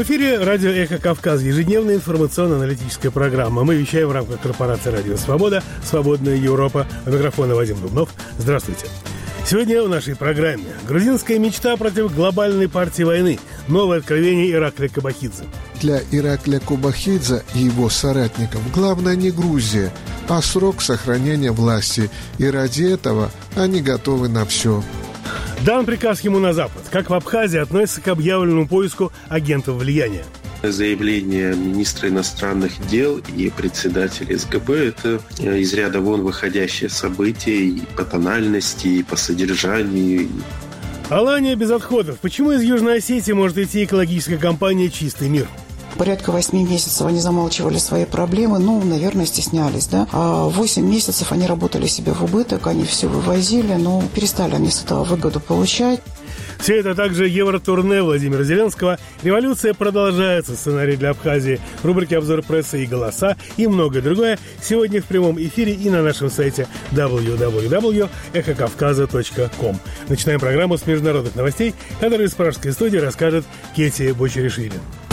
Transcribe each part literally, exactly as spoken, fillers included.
эфире радио «Эхо Кавказ», ежедневная информационно-аналитическая программа. Мы вещаем в рамках корпорации «Радио Свобода», «Свободная Европа». У микрофона Вадим Дубнов. Здравствуйте. Сегодня в нашей программе грузинская мечта против глобальной партии войны. Новое откровение Иракля Кобахидзе. Для Иракля Кобахидзе и его соратников главное не Грузия, а срок сохранения власти. И ради этого они готовы на все. Дан приказ ему на Запад. Как в Абхазии относятся к объявленному поиску агентов влияния? Заявление министра иностранных дел и председателя СГБ – это из ряда вон выходящее событие и по тональности, и по содержанию. Алания без отходов. Почему из Южной Осетии может идти экологическая компания «Чистый мир»? Порядка восьми месяцев они замалчивали свои проблемы, ну, наверное, стеснялись, да. А восемь месяцев они работали себе в убыток, они все вывозили, но перестали они с этого выгоду получать. Все это также евротурне Владимира Зеленского. Революция продолжается. Сценарий для Абхазии, рубрики «Обзор прессы» и «Голоса» и многое другое. Сегодня в прямом эфире и на нашем сайте дабл ю дабл ю дабл ю точка эхо кавказа точка ком. Начинаем программу с международных новостей, которые из пражской студии расскажет Кетия Бочеришвили.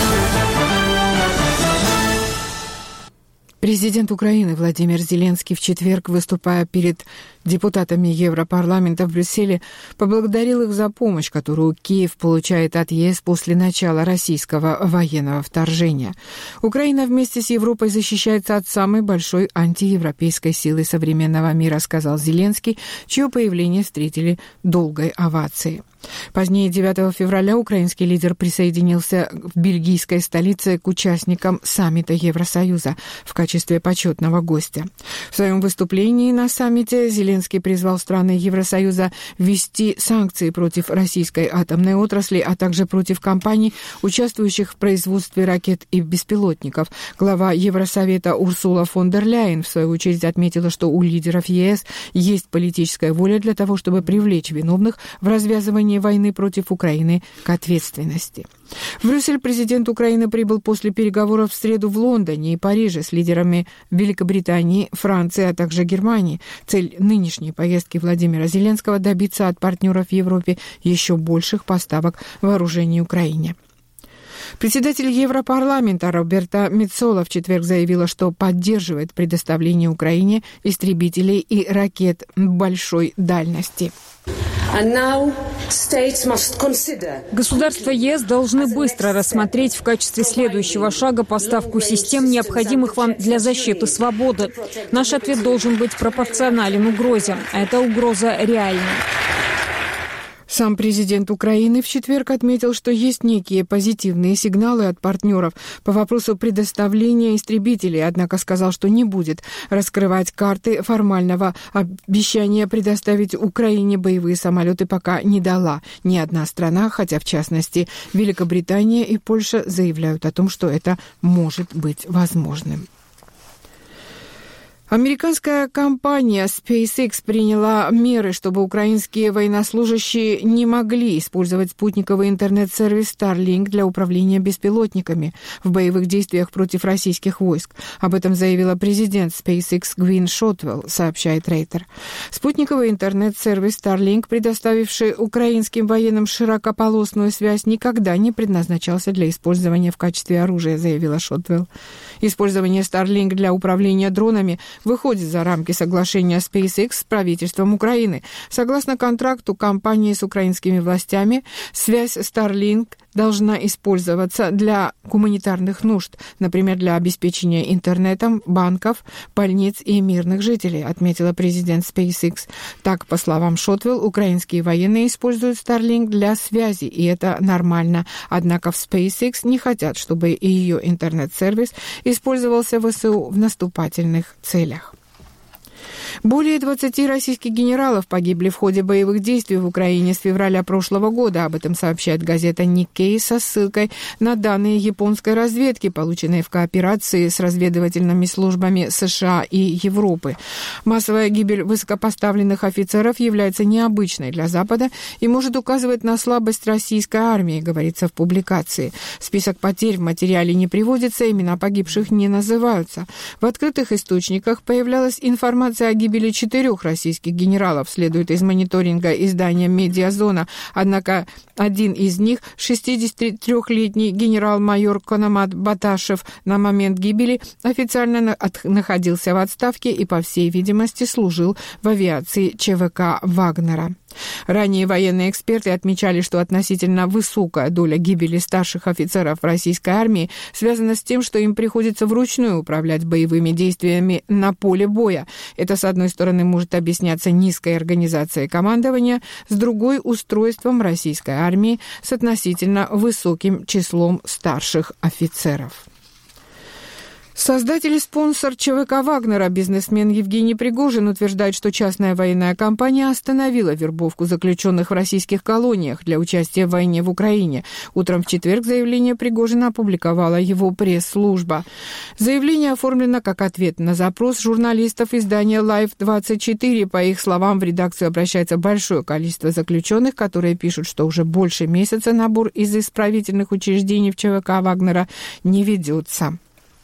Президент Украины Владимир Зеленский в четверг, выступая перед депутатами Европарламента в Брюсселе, поблагодарил их за помощь, которую Киев получает от ЕС после начала российского военного вторжения. Украина вместе с Европой защищается от самой большой антиевропейской силы современного мира, сказал Зеленский, чье появление встретили долгой овацией. Позднее, девятого февраля, украинский лидер присоединился в бельгийской столице к участникам саммита Евросоюза в качестве почетного гостя. В своем выступлении на саммите Зеленский призвал страны Евросоюза ввести санкции против российской атомной отрасли, а также против компаний, участвующих в производстве ракет и беспилотников. Глава Евросовета Урсула фон дер Ляйен, в свою очередь, отметила, что у лидеров ЕС есть политическая воля для того, чтобы привлечь виновных в развязывании войны против Украины к ответственности. В Брюссель президент Украины прибыл после переговоров в среду в Лондоне и Париже с лидерами Великобритании, Франции, а также Германии. Цель нынешней поездки Владимира Зеленского – добиться от партнеров в Европе еще больших поставок вооружений Украине. Председатель Европарламента Роберта Мецола в четверг заявила, что поддерживает предоставление Украине истребителей и ракет большой дальности. Государства ЕС должны быстро рассмотреть в качестве следующего шага поставку систем, необходимых вам для защиты свободы. Наш ответ должен быть пропорционален угрозе, а эта угроза реальна. Сам президент Украины в четверг отметил, что есть некие позитивные сигналы от партнеров по вопросу предоставления истребителей, однако сказал, что не будет раскрывать карты формального обещания предоставить Украине боевые самолеты, пока не дала ни одна страна, хотя, в частности, Великобритания и Польша заявляют о том, что это может быть возможным. Американская компания SpaceX приняла меры, чтобы украинские военнослужащие не могли использовать спутниковый интернет-сервис Starlink для управления беспилотниками в боевых действиях против российских войск. Об этом заявила президент SpaceX Гвин Шотвелл, сообщает Рейтер. Спутниковый интернет-сервис Starlink, предоставивший украинским военным широкополосную связь, никогда не предназначался для использования в качестве оружия, заявила Шотвелл. Использование Starlink для управления дронами выходит за рамки соглашения SpaceX с правительством Украины. Согласно контракту компании с украинскими властями, связь Starlink должна использоваться для гуманитарных нужд, например, для обеспечения интернетом банков, больниц и мирных жителей, отметила президент SpaceX. Так, по словам Шотвелл, украинские военные используют Starlink для связи, и это нормально. Однако в SpaceX не хотят, чтобы ее интернет-сервис использовался в ВСУ в наступательных целях. Более двадцати российских генералов погибли в ходе боевых действий в Украине с февраля прошлого года. Об этом сообщает газета Nikkei со ссылкой на данные японской разведки, полученные в кооперации с разведывательными службами США и Европы. Массовая гибель высокопоставленных офицеров является необычной для Запада и может указывать на слабость российской армии, говорится в публикации. Список потерь в материале не приводится, имена погибших не называются. В открытых источниках появлялась информация о гибели гибели четырех российских генералов, следует из мониторинга издания «Медиазона». Однако один из них, шестидесятитрёхлетний генерал-майор Кономат Баташев, на момент гибели официально находился в отставке и, по всей видимости, служил в авиации ЧВК «Вагнера». Ранее военные эксперты отмечали, что относительно высокая доля гибели старших офицеров российской армии связана с тем, что им приходится вручную управлять боевыми действиями на поле боя. Это, с одной стороны, может объясняться низкой организацией командования, с другой – устройством российской армии с относительно высоким числом старших офицеров. Создатель и спонсор ЧВК «Вагнера», бизнесмен Евгений Пригожин, утверждает, что частная военная компания остановила вербовку заключенных в российских колониях для участия в войне в Украине. Утром в четверг заявление Пригожина опубликовала его пресс-служба. Заявление оформлено как ответ на запрос журналистов издания лайв двадцать четыре. По их словам, в редакцию обращается большое количество заключенных, которые пишут, что уже больше месяца набор из исправительных учреждений в ЧВК «Вагнера» не ведется.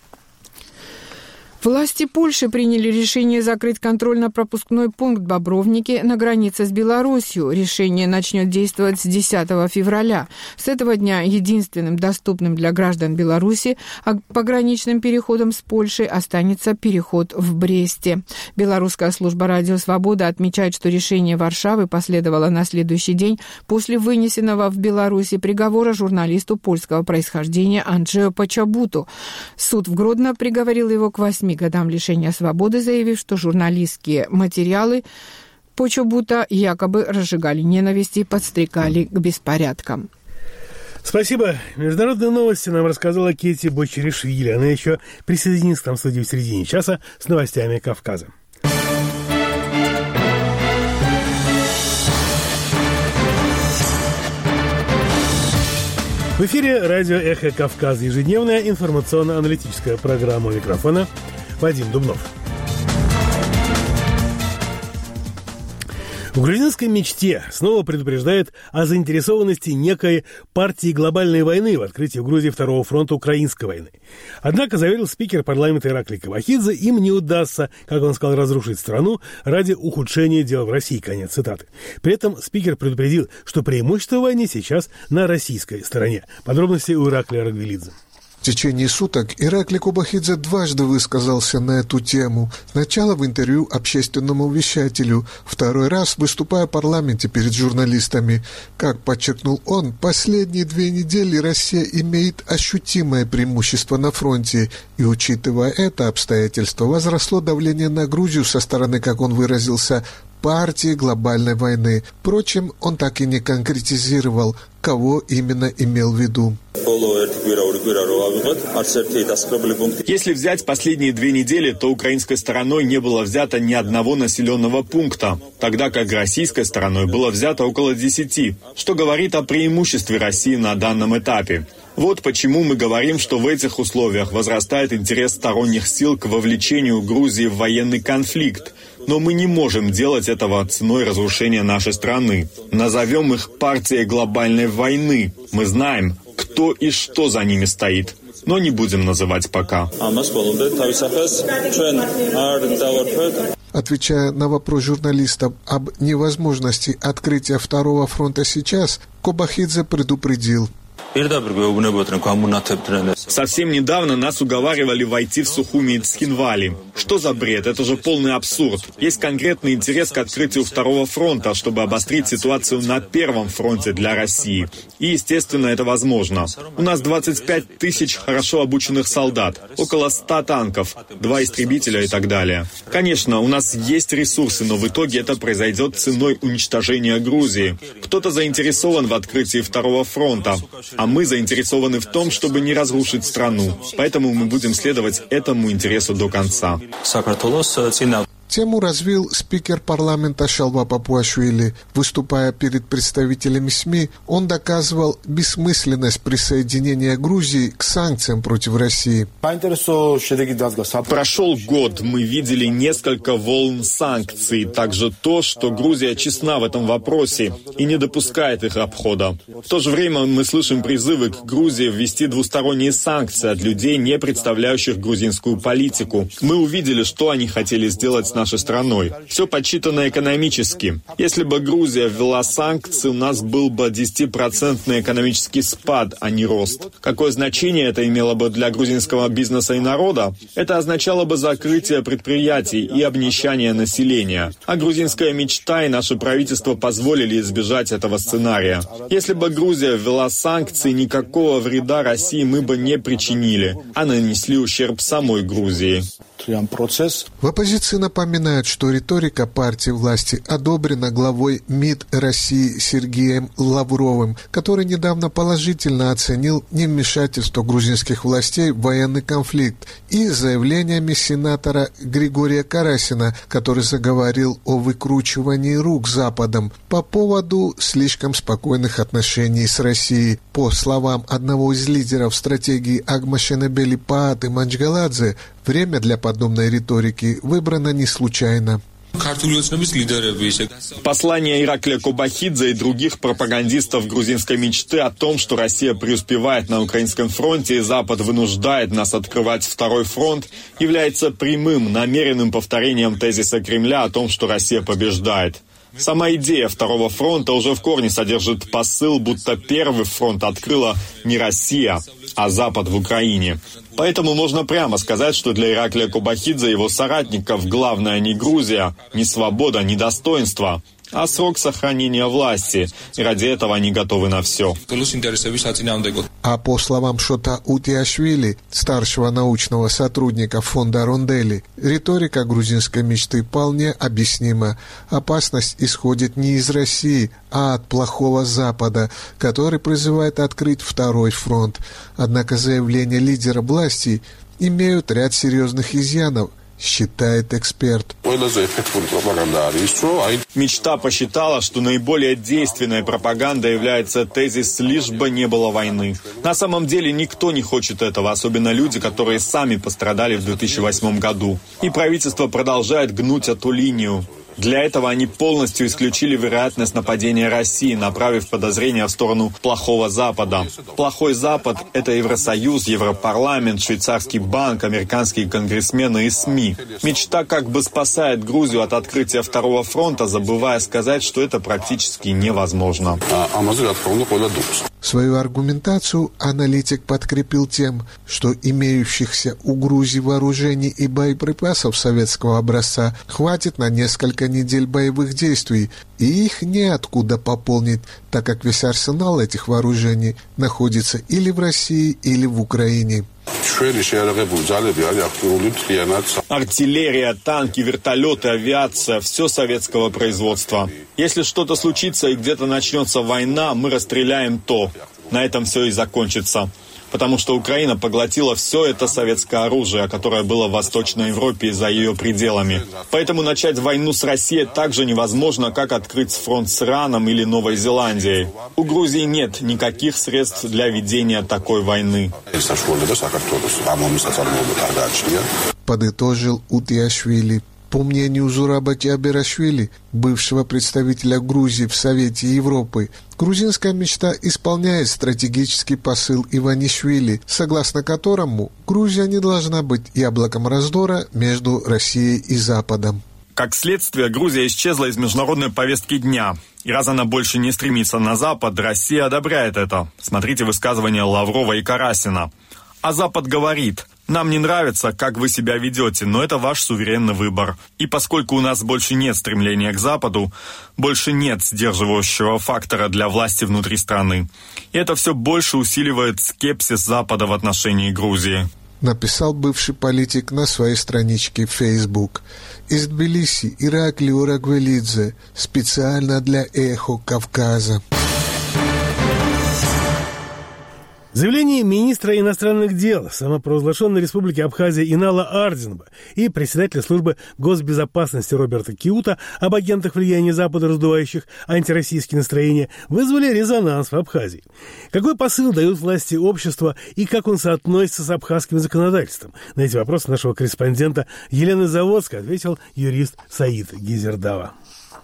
Власти Польши приняли решение закрыть контрольно-пропускной пункт «Бобровники» на границе с Белоруссией. Решение начнет действовать с десятого февраля. С этого дня единственным доступным для граждан Беларуси пограничным переходом с Польшей останется переход в Бресте. Белорусская служба «Радио Свобода» отмечает, что решение Варшавы последовало на следующий день после вынесенного в Беларуси приговора журналисту польского происхождения Анджею Почобуту. Суд в Гродно приговорил его к восьми годам лишения свободы, заявив, что журналистские материалы Почобута якобы разжигали ненависть и подстрекали к беспорядкам. Спасибо. Международные новости нам рассказала Кетти Бочеришвили. Она еще присоединится к нам в студии в середине часа с новостями Кавказа. В эфире радио «Эхо Кавказа», ежедневная информационно-аналитическая программа. У микрофона Вадим Дубнов. В грузинской мечте снова предупреждает о заинтересованности некой партии глобальной войны в открытии в Грузии второго фронта украинской войны. Однако, заверил спикер парламента Ираклий Кобахидзе, им не удастся, как он сказал, разрушить страну ради ухудшения дел в России. Конец цитаты. При этом спикер предупредил, что преимущество в войне сейчас на российской стороне. Подробности у Ираклия Рагвелидзе. В течение суток Ираклий Кобахидзе дважды высказался на эту тему. Сначала в интервью общественному вещателю, второй раз выступая в парламенте перед журналистами. Как подчеркнул он, последние две недели Россия имеет ощутимое преимущество на фронте, и, учитывая это обстоятельство, возросло давление на Грузию со стороны, как он выразился, партии глобальной войны. Впрочем, он так и не конкретизировал, кого именно имел в виду. Если взять последние две недели, то украинской стороной не было взято ни одного населенного пункта, тогда как российской стороной было взято около десяти, что говорит о преимуществе России на данном этапе. Вот почему мы говорим, что в этих условиях возрастает интерес сторонних сил к вовлечению Грузии в военный конфликт. Но мы не можем делать этого ценой разрушения нашей страны. Назовем их партией глобальной войны. Мы знаем, кто и что за ними стоит, но не будем называть пока. Отвечая на вопрос журналистов об невозможности открытия второго фронта сейчас, Кобахидзе предупредил. Совсем недавно нас уговаривали войти в Сухуми и Цхинвали. Что за бред? Это же полный абсурд. Есть конкретный интерес к открытию второго фронта, чтобы обострить ситуацию на первом фронте для России. И, естественно, это возможно. У нас двадцать пять тысяч хорошо обученных солдат, около ста танков, два истребителя и так далее. Конечно, у нас есть ресурсы, но в итоге это произойдет ценой уничтожения Грузии. Кто-то заинтересован в открытии второго фронта, а мы заинтересованы в том, чтобы не разрушить страну. Поэтому мы будем следовать этому интересу до конца. Тему развил спикер парламента Шалва Папуашвили. Выступая перед представителями СМИ, он доказывал бессмысленность присоединения Грузии к санкциям против России. Прошел год, мы видели несколько волн санкций, также то, что Грузия честна в этом вопросе и не допускает их обхода. В то же время мы слышим призывы к Грузии ввести двусторонние санкции от людей, не представляющих грузинскую политику. Мы увидели, что они хотели сделать с нашей страной. Все подсчитано экономически. Если бы Грузия ввела санкции, у нас был бы десятипроцентный экономический спад, а не рост. Какое значение это имело бы для грузинского бизнеса и народа? Это означало бы закрытие предприятий и обнищание населения. А грузинская мечта и наше правительство позволили избежать этого сценария. Если бы Грузия ввела санкции, никакого вреда России мы бы не причинили, а нанесли ущерб самой Грузии. В оппозиции напоминают, что риторика партии власти одобрена главой МИД России Сергеем Лавровым, который недавно положительно оценил невмешательство грузинских властей в военный конфликт, и заявлениями сенатора Григория Карасина, который заговорил о выкручивании рук Западом по поводу слишком спокойных отношений с Россией. По словам одного из лидеров стратегии Агмашенебели Пааты Манчгаладзе, время для подобной риторики выбрано не случайно. Послание Ираклия Кобахидзе и других пропагандистов грузинской мечты о том, что Россия преуспевает на украинском фронте и Запад вынуждает нас открывать второй фронт, является прямым, намеренным повторением тезиса Кремля о том, что Россия побеждает. Сама идея второго фронта уже в корне содержит посыл, будто первый фронт открыла не Россия, а Запад в Украине. Поэтому можно прямо сказать, что для Ираклия Кобахидзе и его соратников главное не Грузия, не свобода, не достоинство, а срок сохранения власти. И ради этого они готовы на все. А по словам Шота Утиашвили, старшего научного сотрудника фонда Рондели, риторика грузинской мечты вполне объяснима. Опасность исходит не из России, а от плохого Запада, который призывает открыть второй фронт. Однако заявления лидера власти имеют ряд серьезных изъянов, считает эксперт. Мечта посчитала, что наиболее действенной пропагандой является тезис «лишь бы не было войны». На самом деле никто не хочет этого, особенно люди, которые сами пострадали в две тысячи восьмом году. И правительство продолжает гнуть эту линию. Для этого они полностью исключили вероятность нападения России, направив подозрения в сторону плохого Запада. Плохой Запад – это Евросоюз, Европарламент, Швейцарский банк, американские конгрессмены и СМИ. Мечта как бы спасает Грузию от открытия второго фронта, забывая сказать, что это практически невозможно. Свою аргументацию аналитик подкрепил тем, что имеющихся у Грузии вооружений и боеприпасов советского образца хватит на несколько недель боевых действий, и их неоткуда пополнить, так как весь арсенал этих вооружений находится или в России, или в Украине. Артиллерия, танки, вертолеты, авиация – все советского производства. Если что-то случится и где-то начнется война, мы расстреляем то. На этом все и закончится. Потому что Украина поглотила все это советское оружие, которое было в Восточной Европе и за ее пределами. Поэтому начать войну с Россией так же невозможно, как открыть фронт с Ираном или Новой Зеландией. У Грузии нет никаких средств для ведения такой войны. Подытожил Утиашвили. По мнению Зурабати Абирашвили, бывшего представителя Грузии в Совете Европы, грузинская мечта исполняет стратегический посыл Иванишвили, согласно которому Грузия не должна быть яблоком раздора между Россией и Западом. Как следствие, Грузия исчезла из международной повестки дня. И раз она больше не стремится на Запад, Россия одобряет это. Смотрите высказывания Лаврова и Карасина. А Запад говорит: нам не нравится, как вы себя ведете, но это ваш суверенный выбор. И поскольку у нас больше нет стремления к Западу, больше нет сдерживающего фактора для власти внутри страны. И это все больше усиливает скепсис Запада в отношении Грузии. Написал бывший политик на своей страничке в Facebook. Из Тбилиси Иракли Урагвелидзе, специально для «Эхо Кавказа». Заявление министра иностранных дел самопровозглашенной республики Абхазия Инала Ардзинба и председателя службы госбезопасности Роберта Киута об агентах влияния Запада, раздувающих антироссийские настроения, вызвали резонанс в Абхазии. Какой посыл дают власти общества и как он соотносится с абхазским законодательством? На эти вопросы нашего корреспондента Елены Заводской ответил юрист Саид Гизердава.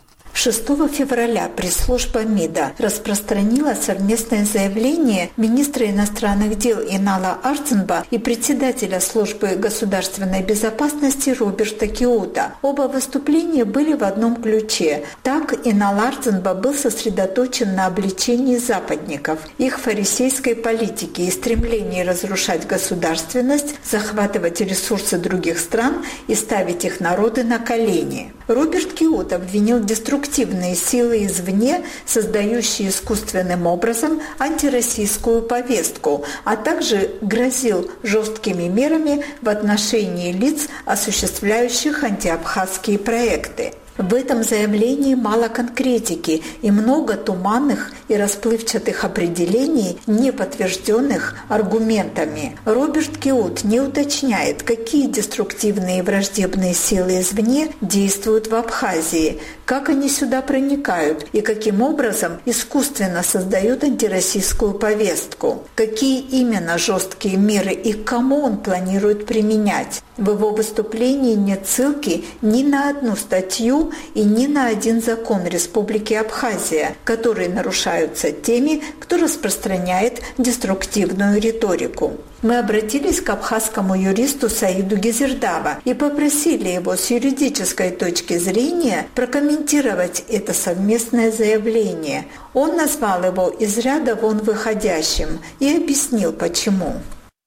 шестого февраля пресс-служба МИДа распространила совместное заявление министра иностранных дел Инала Арцинба и председателя службы государственной безопасности Роберта Киута. Оба выступления были в одном ключе. Так Инал Арцинба был сосредоточен на обличении западников, их фарисейской политики и стремлении разрушать государственность, захватывать ресурсы других стран и ставить их народы на колени. Роберт Киут обвинил деструктивные силы извне, создающие искусственным образом антироссийскую повестку, а также грозил жесткими мерами в отношении лиц, осуществляющих антиабхазские проекты. В этом заявлении мало конкретики и много туманных и расплывчатых определений, не подтвержденных аргументами. Роберт Киут не уточняет, какие деструктивные и враждебные силы извне действуют в Абхазии, как они сюда проникают и каким образом искусственно создают антироссийскую повестку, какие именно жесткие меры и к кому он планирует применять. В его выступлении нет ссылки ни на одну статью и ни на один закон Республики Абхазия, которые нарушаются теми, кто распространяет деструктивную риторику. Мы обратились к абхазскому юристу Саиду Гизердава и попросили его с юридической точки зрения прокомментировать это совместное заявление. Он назвал его из ряда вон выходящим и объяснил, почему.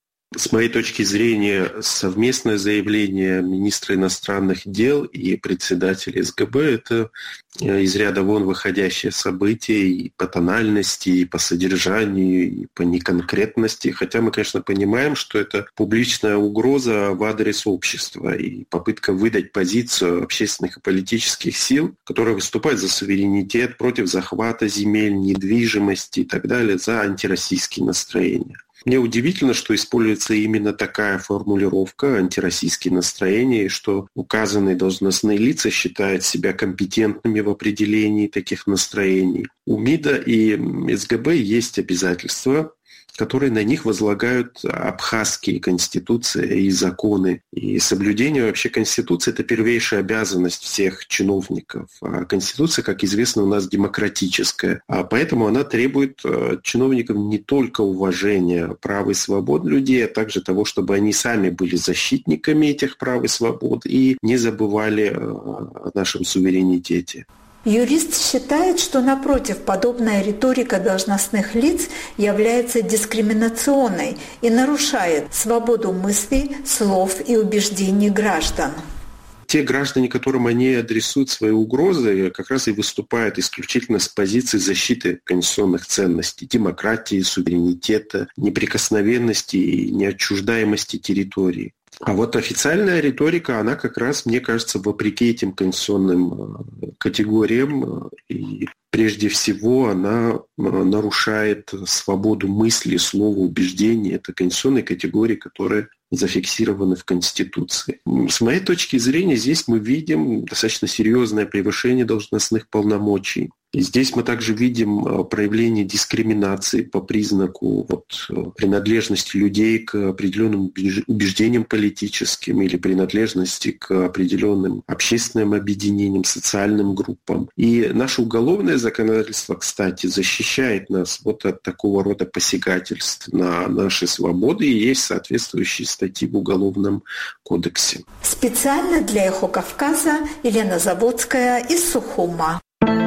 С моей точки зрения, совместное заявление министра иностранных дел и председателя СГБ – это из ряда вон выходящее событие и по тональности, и по содержанию, и по неконкретности. Хотя мы, конечно, понимаем, что это публичная угроза в адрес общества и попытка выдать позицию общественных и политических сил, которые выступают за суверенитет, против захвата земель, недвижимости и так далее, за антироссийские настроения. Мне удивительно, что используется именно такая формулировка «антироссийские настроения», и что указанные должностные лица считают себя компетентными в определении таких настроений. У МИДа и СГБ есть обязательства, которые на них возлагают абхазские конституции и законы. И соблюдение вообще Конституции – это первейшая обязанность всех чиновников. А Конституция, как известно, у нас демократическая. А поэтому она требует от чиновников не только уважения прав и свобод людей, а также того, чтобы они сами были защитниками этих прав и свобод и не забывали о нашем суверенитете. Юрист считает, что, напротив, подобная риторика должностных лиц является дискриминационной и нарушает свободу мыслей, слов и убеждений граждан. Те граждане, которым они адресуют свои угрозы, как раз и выступают исключительно с позиции защиты конституционных ценностей, демократии, суверенитета, неприкосновенности и неотчуждаемости территории. А вот официальная риторика, она как раз, мне кажется, вопреки этим конституционным категориям, и прежде всего она нарушает свободу мысли, слова, убеждений. Это конституционные категории, которые зафиксированы в Конституции. С моей точки зрения, здесь мы видим достаточно серьезное превышение должностных полномочий. И здесь мы также видим проявление дискриминации по признаку вот, принадлежности людей к определенным убеждениям политическим или принадлежности к определенным общественным объединениям, социальным группам. И наше уголовное законодательство, кстати, защищает нас вот от такого рода посягательств на наши свободы, и есть соответствующие статьи в Уголовном кодексе. Специально для «Эхо Кавказа» Елена Заводская из Сухума.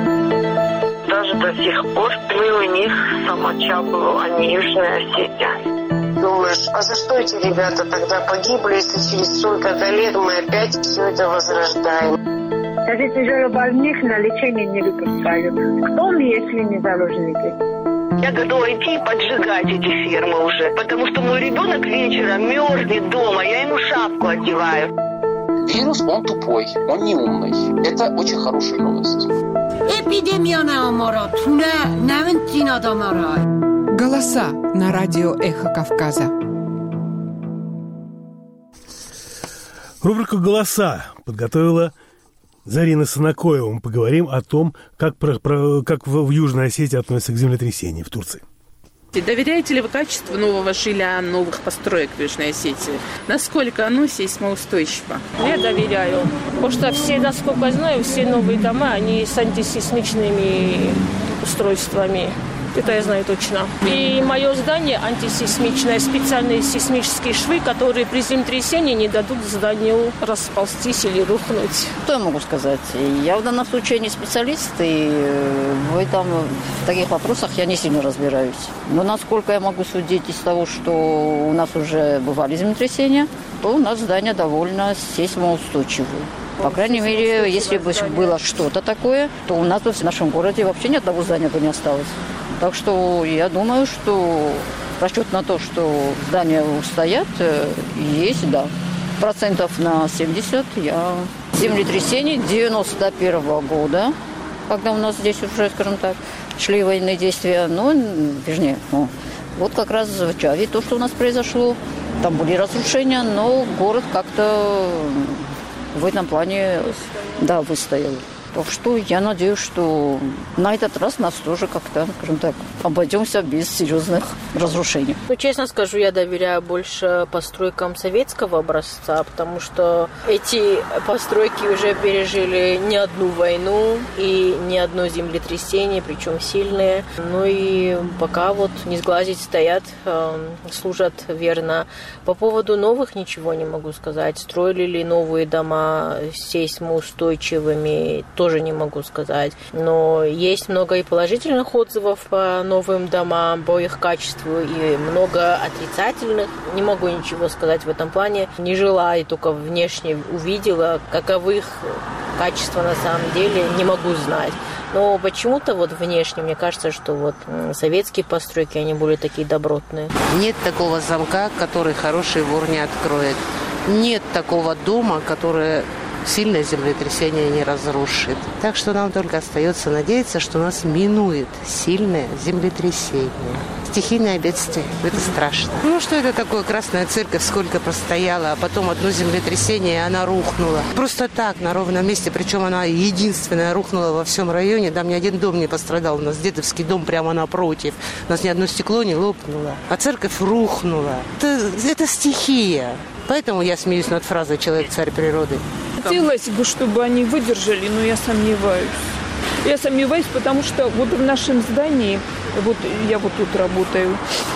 Даже до сих пор мы у них самочалку, а не Южная Осетия. Думаешь, а за что эти ребята тогда погибли, если через столько-то лет мы опять все это возрождаем? Даже тяжелобольных на лечение не выпускают. Кто мы, если не заложники? Я готова идти и поджигать эти фермы уже, потому что мой ребенок вечером мерзнет дома, я ему шапку одеваю. Вирус, он тупой, он не умный. Это очень хорошая новость. Голоса на радио «Эхо Кавказа». Рубрику «Голоса» подготовила Зарина Санакоева. Мы поговорим о том, как, про, про, как в, в Южной Осетии относятся к землетрясению в Турции. Доверяете ли вы качеству нового жилья, новых построек в Южной Осетии? Насколько оно сейсмоустойчиво? Я доверяю. Потому что все, насколько я знаю, все новые дома, они с антисейсмичными устройствами. Это я знаю точно. И мое здание антисейсмичное, специальные сейсмические швы, которые при землетрясении не дадут зданию расползтись или рухнуть. Что я могу сказать? Я в данном случае не специалист, и в, этом, в таких вопросах я не сильно разбираюсь. Но насколько я могу судить из того, что у нас уже бывали землетрясения, то у нас здание довольно сейсмоустойчивое. По крайней мере, если бы было что-то такое, то у нас в нашем городе вообще ни одного здания бы не осталось. Так что я думаю, что расчет на то, что здания устоят, есть, да. Процентов на семьдесят я... Землетрясение девяносто первого года, когда у нас здесь уже, скажем так, шли военные действия, ну, вернее, ну, вот как раз в Чаве то, что у нас произошло, там были разрушения, но город как-то в этом плане, да, выстоял. Так что я надеюсь, что на этот раз нас тоже как-то, скажем так, обойдемся без серьезных разрушений. Ну, честно скажу, я доверяю больше постройкам советского образца, потому что эти постройки уже пережили не одну войну и не одно землетрясение, причем сильные. Ну и пока вот не сглазить стоят, служат верно. По поводу новых ничего не могу сказать. Строили ли новые дома сейсмоустойчивыми, тоже не могу сказать. Но есть много и положительных отзывов по новым домам, по их качеству, и много отрицательных. Не могу ничего сказать в этом плане. Не жила и только внешне увидела, каковы их качества на самом деле, не могу знать. Но почему-то вот внешне мне кажется, что вот советские постройки, они более такие добротные. Нет такого замка, который хороший вор не откроет. Нет такого дома, который сильное землетрясение не разрушит. Так что нам только остается надеяться, что нас минует сильное землетрясение. Стихийное бедствие. Это страшно. Ну, что это такое? Красная церковь сколько простояла, а потом одно землетрясение, и она рухнула. Просто так, на ровном месте. Причем она единственная рухнула во всем районе. Там ни один дом не пострадал. У нас дедовский дом прямо напротив. У нас ни одно стекло не лопнуло. А церковь рухнула. Это, это стихия. Поэтому я смеюсь над фразой «человек царь природы». Хотелось бы, чтобы они выдержали, но я сомневаюсь. Я сомневаюсь, потому что вот в нашем здании, вот я вот тут работаю,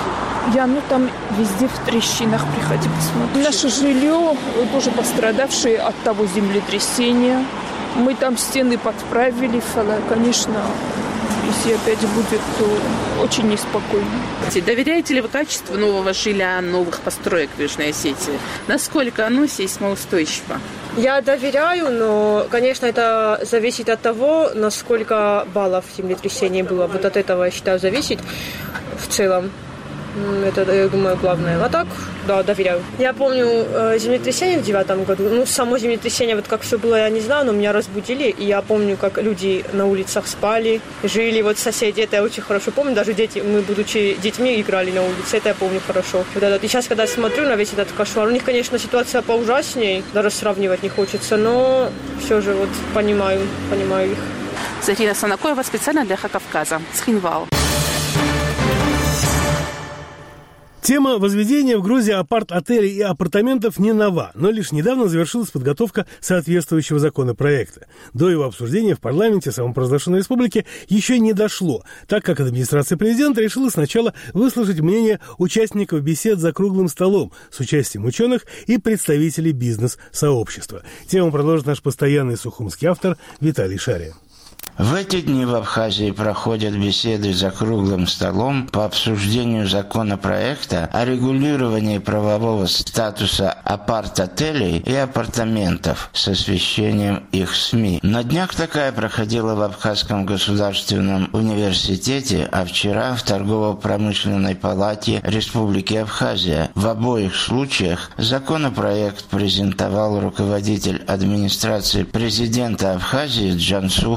я, ну, там везде в трещинах, приходи посмотри. Наше жилье тоже пострадавшее от того землетрясения. Мы там стены подправили, конечно, если опять будет, то очень неспокойно. Доверяете ли вы качеству нового жилья, новых построек в Южной Осетии? Насколько оно сейсмоустойчиво? Я доверяю, но, конечно, это зависит от того, насколько баллов землетрясения было. Вот от этого, я считаю, зависит в целом. Это, я думаю, главное. А так, да, доверяю. Я помню э, землетрясение в девятом году. Ну, само землетрясение, вот как все было, я не знаю, но меня разбудили. И я помню, как люди на улицах спали, жили. Вот соседи, это я очень хорошо помню. Даже дети, мы, будучи детьми, играли на улице. Это я помню хорошо. Вот этот. И сейчас, когда смотрю на весь этот кошмар, у них, конечно, ситуация поужаснее. Даже сравнивать не хочется. Но все же вот понимаю, понимаю их. Зарина Санакоева специально для Хакавказа. Схинвал. Тема возведения в Грузии апарт-отелей и апартаментов не нова, но лишь недавно завершилась подготовка соответствующего законопроекта. До его обсуждения в парламенте самопровозглашенной республики еще не дошло, так как администрация президента решила сначала выслушать мнение участников бесед за круглым столом с участием ученых и представителей бизнес-сообщества. Тему продолжит наш постоянный сухумский автор Виталий Шария. В эти дни в Абхазии проходят беседы за круглым столом по обсуждению законопроекта о регулировании правового статуса апарт-отелей и апартаментов с освещением их СМИ. На днях такая проходила в Абхазском государственном университете, а вчера в Торгово-промышленной палате Республики Абхазия. В обоих случаях законопроект презентовал руководитель администрации президента Абхазии Джансух Нанбай.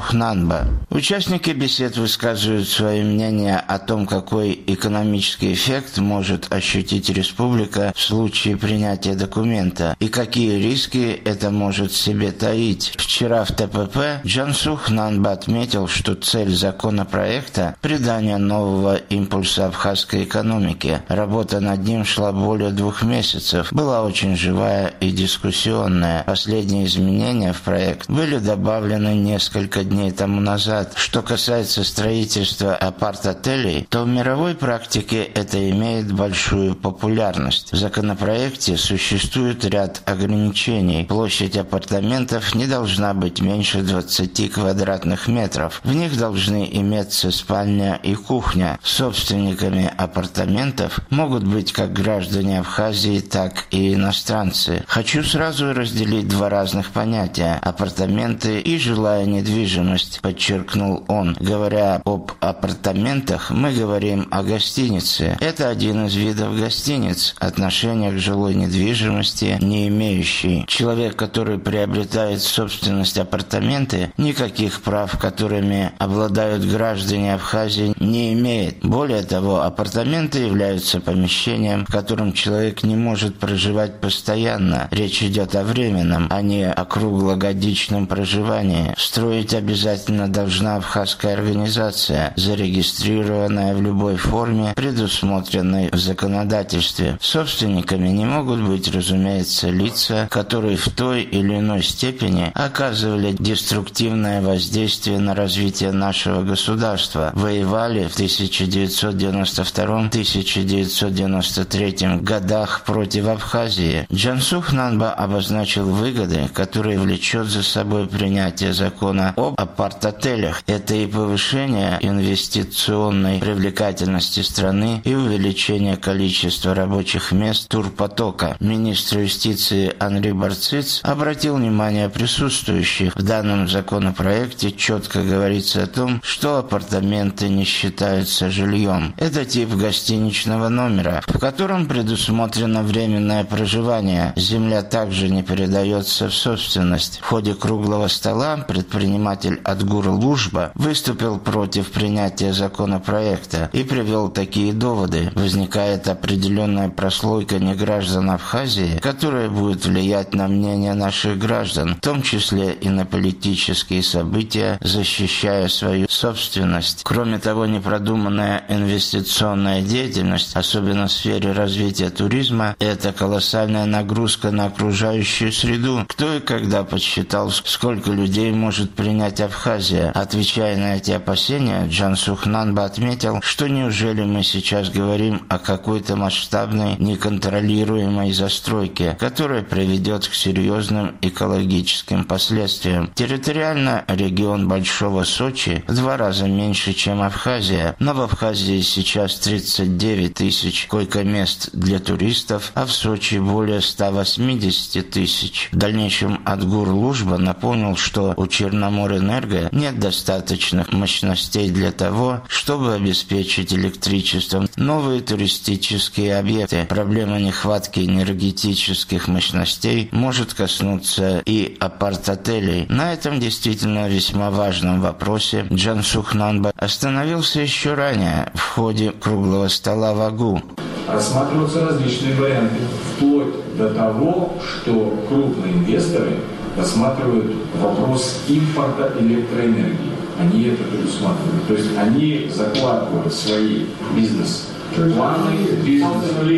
Нанба. Участники бесед высказывают свое мнение о том, какой экономический эффект может ощутить республика в случае принятия документа и какие риски это может в себе таить. Вчера в ТПП Джансух Нанба отметил, что цель законопроекта – придание нового импульса абхазской экономике. Работа над ним шла более двух месяцев, была очень живая и дискуссионная. Последние изменения в проект были добавлены несколько дней тому назад. Что касается строительства апарт-отелей, то в мировой практике это имеет большую популярность. В законопроекте существует ряд ограничений. Площадь апартаментов не должна быть меньше двадцати квадратных метров. В них должны иметься спальня и кухня. Собственниками апартаментов могут быть как граждане Абхазии, так и иностранцы. Хочу сразу разделить два разных понятия – апартаменты и жилая недвижимость, подчеркнул он. Говоря об апартаментах, мы говорим о гостинице. Это один из видов гостиниц, отношения к жилой недвижимости не имеющий. Человек, который приобретает в собственность апартаменты, никаких прав, которыми обладают граждане Абхазии, не имеет. Более того, апартаменты являются помещением, в котором человек не может проживать постоянно. Речь идет о временном, а не о круглогодичном проживании. Строить обязательно должна абхазская организация, зарегистрированная в любой форме, предусмотренной в законодательстве. Собственниками не могут быть, разумеется, лица, которые в той или иной степени оказывали деструктивное воздействие на развитие нашего государства, воевали в тысяча девятьсот девяносто втором — тысяча девятьсот девяносто третьем годах против Абхазии. Джансух Нанба обозначил выгоды, которые влечет за собой принятие закона об апарт-отелях. Это и повышение инвестиционной привлекательности страны, и увеличение количества рабочих мест, турпотока. Министр юстиции Анри Барциц обратил внимание присутствующих. В данном законопроекте четко говорится о том, что апартаменты не считаются жильем. Это тип гостиничного номера, в котором предусмотрено временное проживание. Земля также не передается в собственность. В ходе круглого стола предприниматель Адгур Лужба выступил против принятия законопроекта и привел такие доводы. Возникает определенная прослойка неграждан Абхазии, которая будет влиять на мнение наших граждан, в том числе и на политические события, защищая свою собственность. Кроме того, непродуманная инвестиционная деятельность, особенно в сфере развития туризма, это колоссальная нагрузка на окружающую среду. Кто и когда подсчитал, сколько людей может принять Абхазия? Отвечая на эти опасения, Джансух Нанба отметил, что неужели мы сейчас говорим о какой-то масштабной, неконтролируемой застройке, которая приведет к серьезным экологическим последствиям. Территориально регион Большого Сочи в два раза меньше, чем Абхазия, но в Абхазии сейчас тридцать девять тысяч койко-мест для туристов, а в Сочи более ста восьмидесяти тысяч. В дальнейшем Адгур Лужба напомнил, что у Черноморэнерго нет достаточных мощностей для того, чтобы обеспечить электричеством новые туристические объекты. Проблема нехватки энергетических мощностей может коснуться и апарт-отелей. На этом действительно весьма важном вопросе Джансух Нанба остановился еще ранее в ходе круглого стола в АГУ. Рассматриваются различные варианты, вплоть до того, что крупные инвесторы рассматривают вопрос импорта электроэнергии. Они это предусматривают. То есть они закладывают свои бизнес-планы, бизнес...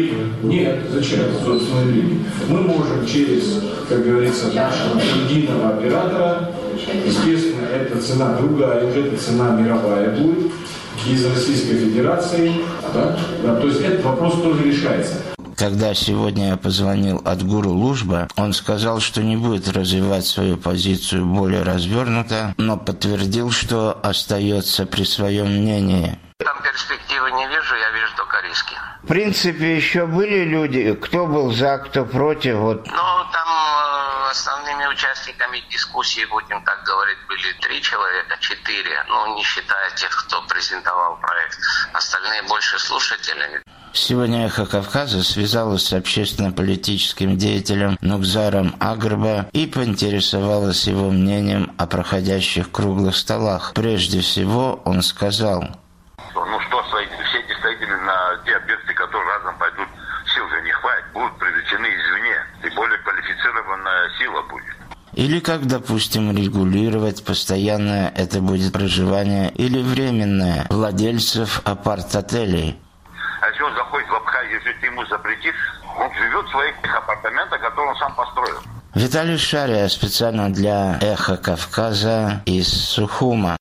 Нет, зачем? Собственную линию. Мы можем через, как говорится, нашего единого оператора, естественно, эта цена другая, уже эта цена мировая будет, из Российской Федерации. Да? Да, то есть этот вопрос тоже решается. Когда сегодня я позвонил Адгуру Лужба, он сказал, что не будет развивать свою позицию более развернуто, но подтвердил, что остается при своем мнении. Там перспективы не вижу, я вижу только риски. В принципе, еще были люди, кто был за, кто против. Вот. Ну, там э, основными участниками дискуссии, будем так говорить, были три человека, четыре, ну, не считая тех, кто презентовал проект. Остальные больше слушателями. Сегодня «Эхо Кавказа» связалась с общественно-политическим деятелем Нукзаром Агрба и поинтересовалась его мнением о проходящих круглых столах. Прежде всего он сказал: ну что, все эти строители на те объекты, которые разом пойдут, сил же не хватит, будут привлечены извне, и более квалифицированная сила будет. Или как, допустим, регулировать, постоянное это будет проживание или временное владельцев апарт-отелей. А если он заходит в Абхазию, если ты ему запретишь, он живет в своих апартаментах, которые он сам построил. Виталий Шария специально для «Эхо Кавказа» из Сухума.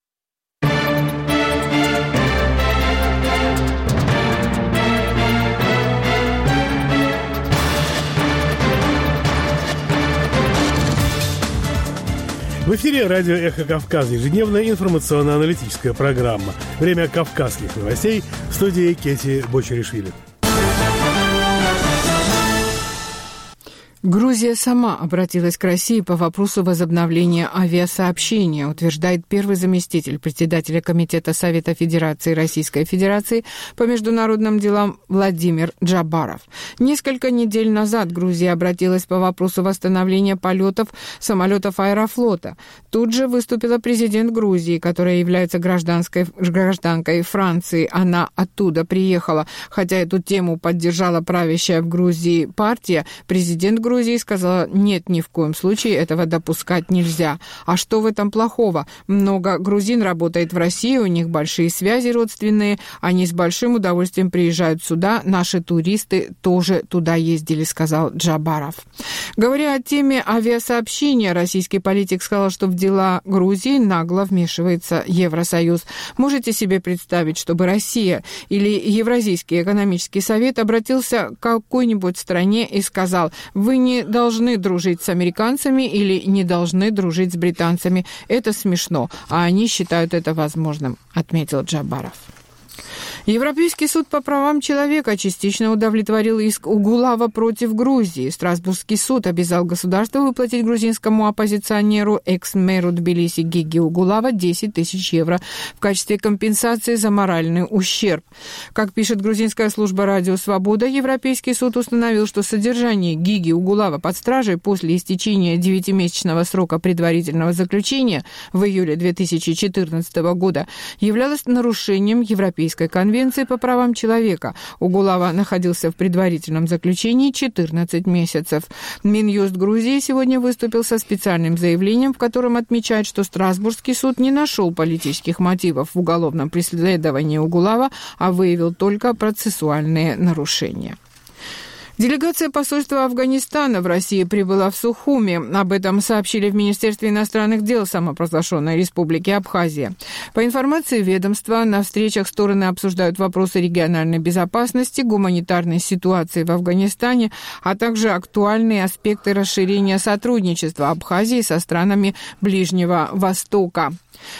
В эфире радио «Эхо Кавказа», ежедневная информационно-аналитическая программа. Время кавказских новостей, в студии Кети Бочеришвили. Грузия сама обратилась к России по вопросу возобновления авиасообщения, утверждает первый заместитель председателя Комитета Совета Федерации Российской Федерации по международным делам Владимир Джабаров. Несколько недель назад Грузия обратилась по вопросу восстановления полетов самолетов Аэрофлота. Тут же выступила президент Грузии, которая является гражданской, гражданкой Франции. Она оттуда приехала. Хотя эту тему поддержала правящая в Грузии партия, президент Грузии Грузии сказала: нет, ни в коем случае этого допускать нельзя. А что в этом плохого? Много грузин работает в России, у них большие связи родственные, они с большим удовольствием приезжают сюда, наши туристы тоже туда ездили, сказал Джабаров. Говоря о теме авиасообщения, российский политик сказал, что в дела Грузии нагло вмешивается Евросоюз. Можете себе представить, чтобы Россия или Евразийский экономический совет обратился к какой-нибудь стране и сказал: вы не должны дружить с американцами или не должны дружить с британцами. Это смешно, а они считают это возможным, отметил Джабаров. Европейский суд по правам человека частично удовлетворил иск Угулава против Грузии. Страсбургский суд обязал государство выплатить грузинскому оппозиционеру, экс-мэру Тбилиси Гиги Угулава десять тысяч евро в качестве компенсации за моральный ущерб. Как пишет грузинская служба «Радио Свобода», Европейский суд установил, что содержание Гиги Угулава под стражей после истечения девятимесячного срока предварительного заключения в июле две тысячи четырнадцатого года являлось нарушением Европейской конвенции по правам человека. Угулава находился в предварительном заключении четырнадцать месяцев. Минюст Грузии сегодня выступил со специальным заявлением, в котором отмечает, что Страсбургский суд не нашел политических мотивов в уголовном преследовании Угулава, а выявил только процессуальные нарушения. Делегация посольства Афганистана в России прибыла в Сухуми. Об этом сообщили в Министерстве иностранных дел самопровозглашенной Республики Абхазия. По информации ведомства, на встречах стороны обсуждают вопросы региональной безопасности, гуманитарной ситуации в Афганистане, а также актуальные аспекты расширения сотрудничества Абхазии со странами Ближнего Востока.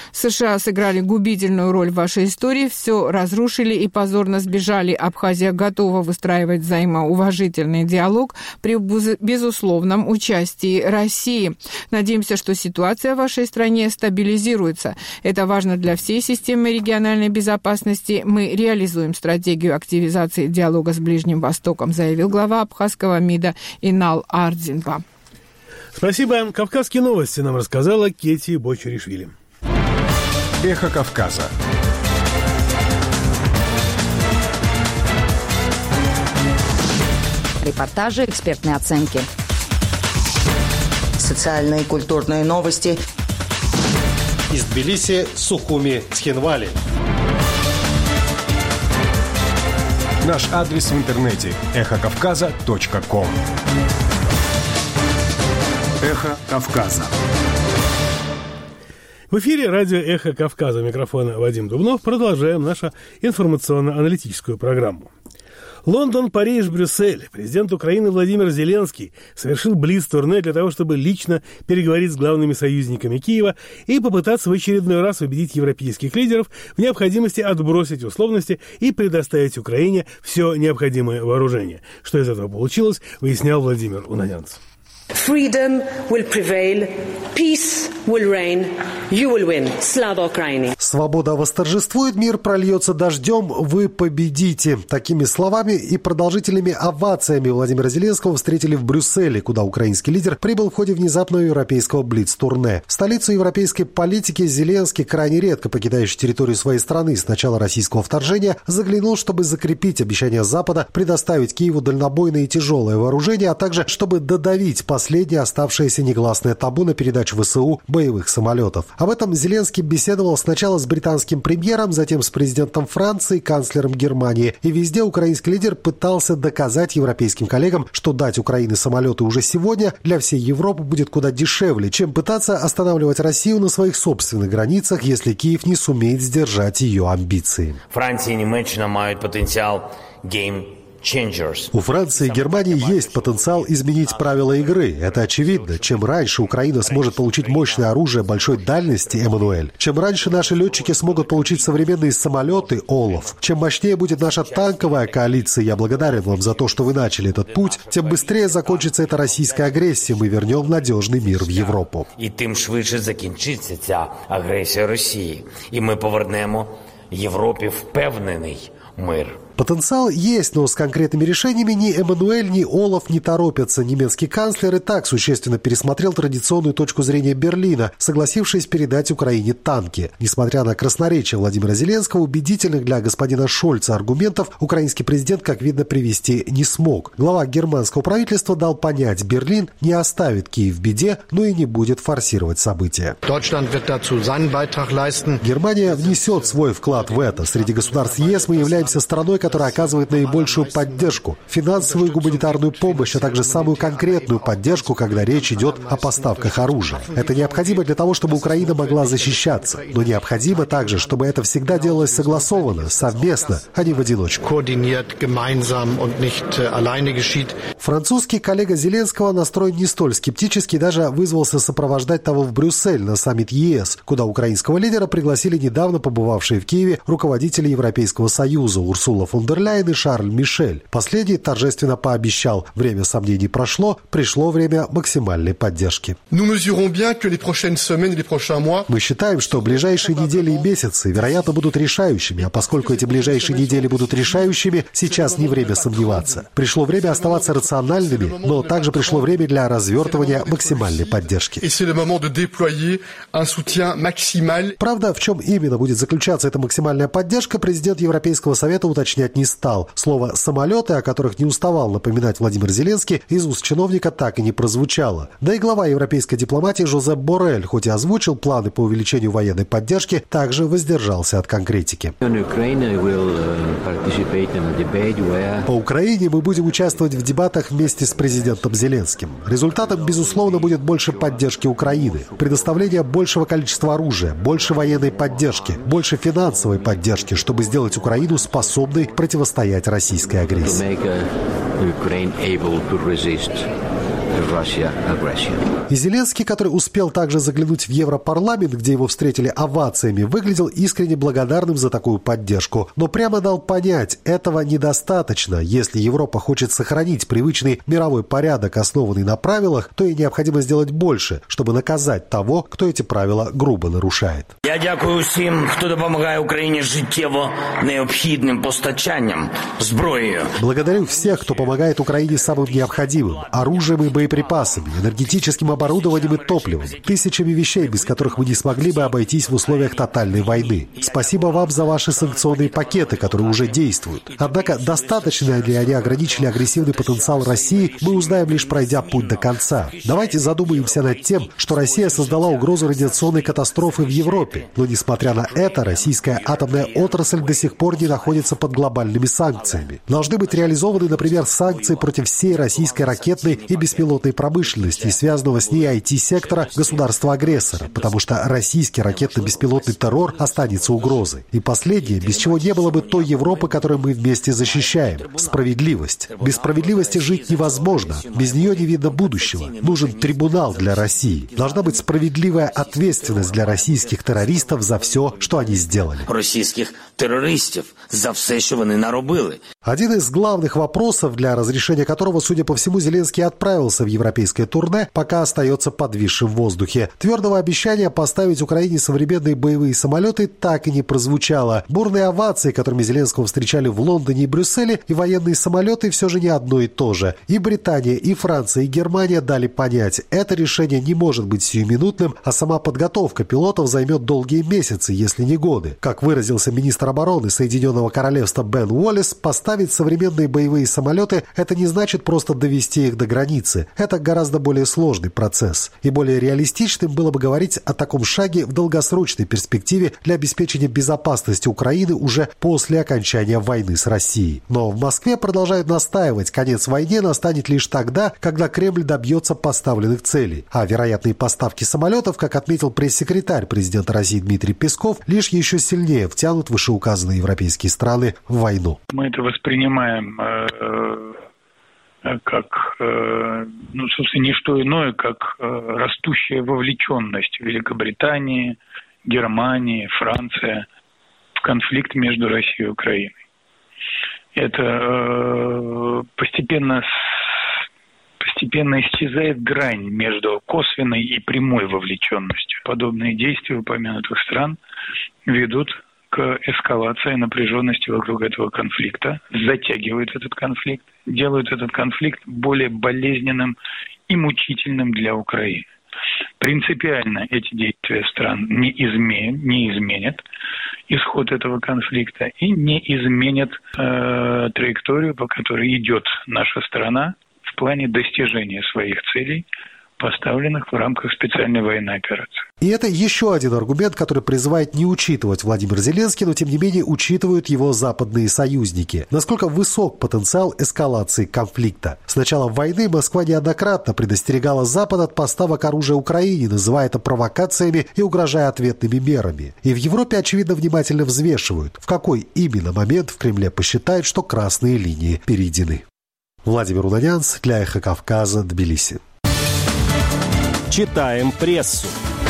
США сыграли губительную роль в вашей истории, все разрушили и позорно сбежали. Абхазия готова выстраивать взаимоуважительный диалог при безусловном участии России. Надеемся, что ситуация в вашей стране стабилизируется. Это важно для всей системы региональной безопасности. Мы реализуем стратегию активизации диалога с Ближним Востоком, заявил глава абхазского МИДа Инал Ардзинба. Спасибо. Кавказские новости нам рассказала Кети Бочеришвили. Эхо Кавказа. Репортажи, экспертные оценки. Социальные и культурные новости. Из Тбилиси, Сухуми, Цхинвали. Наш адрес в интернете эхо кавказа точка ком. Эхо Кавказа. В эфире радио «Эхо Кавказа». Микрофона Вадим Дубнов. Продолжаем нашу информационно-аналитическую программу. Лондон, Париж, Брюссель. Президент Украины Владимир Зеленский совершил блиц-турне для того, чтобы лично переговорить с главными союзниками Киева и попытаться в очередной раз убедить европейских лидеров в необходимости отбросить условности и предоставить Украине все необходимое вооружение. Что из этого получилось, выяснял Владимир Унанянц. Freedom will prevail. Peace will reign. You will win. Slava Ukraini. Свобода восторжествует, мир прольется дождем, вы победите. Такими словами и продолжительными овациями Владимира Зеленского встретили в Брюсселе, куда украинский лидер прибыл в ходе внезапного европейского блиц-турне. В столицу европейской политики Зеленский, крайне редко покидающий территорию своей страны с начала российского вторжения, заглянул, чтобы закрепить обещание Запада предоставить Киеву дальнобойное и тяжелое вооружение, а также чтобы додавить последнее оставшееся негласное табу на передачу ВСУ боевых самолетов. Об этом Зеленский беседовал сначала с британским премьером, затем с президентом Франции, канцлером Германии. И везде украинский лидер пытался доказать европейским коллегам, что дать Украине самолеты уже сегодня для всей Европы будет куда дешевле, чем пытаться останавливать Россию на своих собственных границах, если Киев не сумеет сдержать ее амбиции. Франция и Немеччина имеют потенциал гейм. У Франции и Германии есть потенциал изменить правила игры. Это очевидно. Чем раньше Украина сможет получить мощное оружие большой дальности «Эммануэль», чем раньше наши летчики смогут получить современные самолеты «Олаф», чем мощнее будет наша танковая коалиция, я благодарен вам за то, что вы начали этот путь, тем быстрее закончится эта российская агрессия, мы вернем надежный мир в Европу. И тим швидше закінчиться ця агресія Росії. І ми повернемо Європі впевнений мир. Потенциал есть, но с конкретными решениями ни Эммануэль, ни Олаф не торопятся. Немецкий канцлер и так существенно пересмотрел традиционную точку зрения Берлина, согласившись передать Украине танки. Несмотря на красноречие Владимира Зеленского, убедительных для господина Шольца аргументов украинский президент, как видно, привести не смог. Глава германского правительства дал понять, Берлин не оставит Киев в беде, но и не будет форсировать события. Германия внесет свой вклад в это. Среди государств ЕС мы являемся страной, которая оказывает наибольшую поддержку, финансовую и гуманитарную помощь, а также самую конкретную поддержку, когда речь идет о поставках оружия. Это необходимо для того, чтобы Украина могла защищаться, но необходимо также, чтобы это всегда делалось согласованно, совместно, а не в одиночку. Французский коллега Зеленского настроен не столь скептически, даже вызвался сопровождать того в Брюссель на саммит ЕС, куда украинского лидера пригласили недавно побывавшие в Киеве руководители Европейского Союза Урсула фон дер Ляйен и Шарль Мишель. Последний торжественно пообещал: время сомнений прошло, пришло время максимальной поддержки. Мы считаем, что ближайшие недели и месяцы, вероятно, будут решающими, а поскольку эти ближайшие недели будут решающими, сейчас не время сомневаться. Пришло время оставаться рациональными, но также пришло время для развертывания максимальной поддержки. Правда, в чем именно будет заключаться эта максимальная поддержка, президент Европейского Совета уточнять не стал. Слово «самолеты», о которых не уставал напоминать Владимир Зеленский, из уст чиновника так и не прозвучало. Да и глава европейской дипломатии Жозеп Боррель, хоть и озвучил планы по увеличению военной поддержки, также воздержался от конкретики. По Украине мы будем участвовать в дебатах вместе с президентом Зеленским. Результатом, безусловно, будет больше поддержки Украины, предоставление большего количества оружия, больше военной поддержки, больше финансовой поддержки, чтобы сделать Украину способной противостоять российской агрессии. И Зеленский, который успел также заглянуть в Европарламент, где его встретили овациями, выглядел искренне благодарным за такую поддержку. Но прямо дал понять, этого недостаточно. Если Европа хочет сохранить привычный мировой порядок, основанный на правилах, то ей необходимо сделать больше, чтобы наказать того, кто эти правила грубо нарушает. Я дякую всем, кто помогает Украине життєво необходимым постачанием зброєю. Благодарю всех, кто помогает Украине самым необходимым – оружием и боеприпасами, энергетическим оборудованием и топливом, тысячами вещей, без которых мы не смогли бы обойтись в условиях тотальной войны. Спасибо вам за ваши санкционные пакеты, которые уже действуют. Однако, достаточно ли они ограничили агрессивный потенциал России, мы узнаем лишь пройдя путь до конца. Давайте задумаемся над тем, что Россия создала угрозу радиационной катастрофы в Европе. Но, несмотря на это, российская атомная отрасль до сих пор не находится под глобальными санкциями. Должны быть реализованы, например, санкции против всей российской ракетной и беспилотной промышленности и связанного с ней ай ти-сектора государства-агрессора, потому что российский ракетно-беспилотный террор останется угрозой. И последнее, без чего не было бы той Европы, которую мы вместе защищаем – справедливость. Без справедливости жить невозможно, без нее не видно будущего. Нужен трибунал для России. Должна быть справедливая ответственность для российских террористов за все, что они сделали. Российских террористов за все, що вони наробили. Один из главных вопросов, для разрешения которого, судя по всему, Зеленский отправился в европейское турне, пока остается подвисшим в воздухе. Твердого обещания поставить Украине современные боевые самолеты так и не прозвучало. Бурные овации, которыми Зеленского встречали в Лондоне и Брюсселе, и военные самолеты все же не одно и то же. И Британия, и Франция, и Германия дали понять, это решение не может быть сиюминутным, а сама подготовка пилотов займет долгие месяцы, если не годы. Как выразился министр обороны Соединенного Королевства Бен Уоллес, поставить современные боевые самолеты – это не значит просто довести их до границы. Это гораздо более сложный процесс. И более реалистичным было бы говорить о таком шаге в долгосрочной перспективе для обеспечения безопасности Украины уже после окончания войны с Россией. Но в Москве продолжают настаивать, конец войне настанет лишь тогда, когда Кремль добьется поставленных целей. А вероятные поставки самолетов, как отметил пресс-секретарь президента России Дмитрий Песков, лишь еще сильнее втянут вышеуказанные европейские страны в войну. Мы это воспринимаем э, как, э, ну, собственно, не что иное, как э, растущая вовлеченность Великобритании, Германии, Франции в конфликт между Россией и Украиной. Это э, постепенно, постепенно исчезает грань между косвенной и прямой вовлеченностью. Подобные действия упомянутых стран ведут к эскалации напряженности вокруг этого конфликта, затягивают этот конфликт, делают этот конфликт более болезненным и мучительным для Украины. Принципиально эти действия стран не изменят, не изменят исход этого конфликта и не изменят э, траекторию, по которой идет наша страна в плане достижения своих целей, поставленных в рамках специальной военной операции. И это еще один аргумент, который призывает не учитывать Владимир Зеленский, но тем не менее учитывают его западные союзники. Насколько высок потенциал эскалации конфликта. С начала войны Москва неоднократно предостерегала Запад от поставок оружия Украине, называя это провокациями и угрожая ответными мерами. И в Европе, очевидно, внимательно взвешивают, в какой именно момент в Кремле посчитают, что красные линии перейдены. Владимир Унанянц для Эхо Кавказа, Тбилиси. Читаем прессу.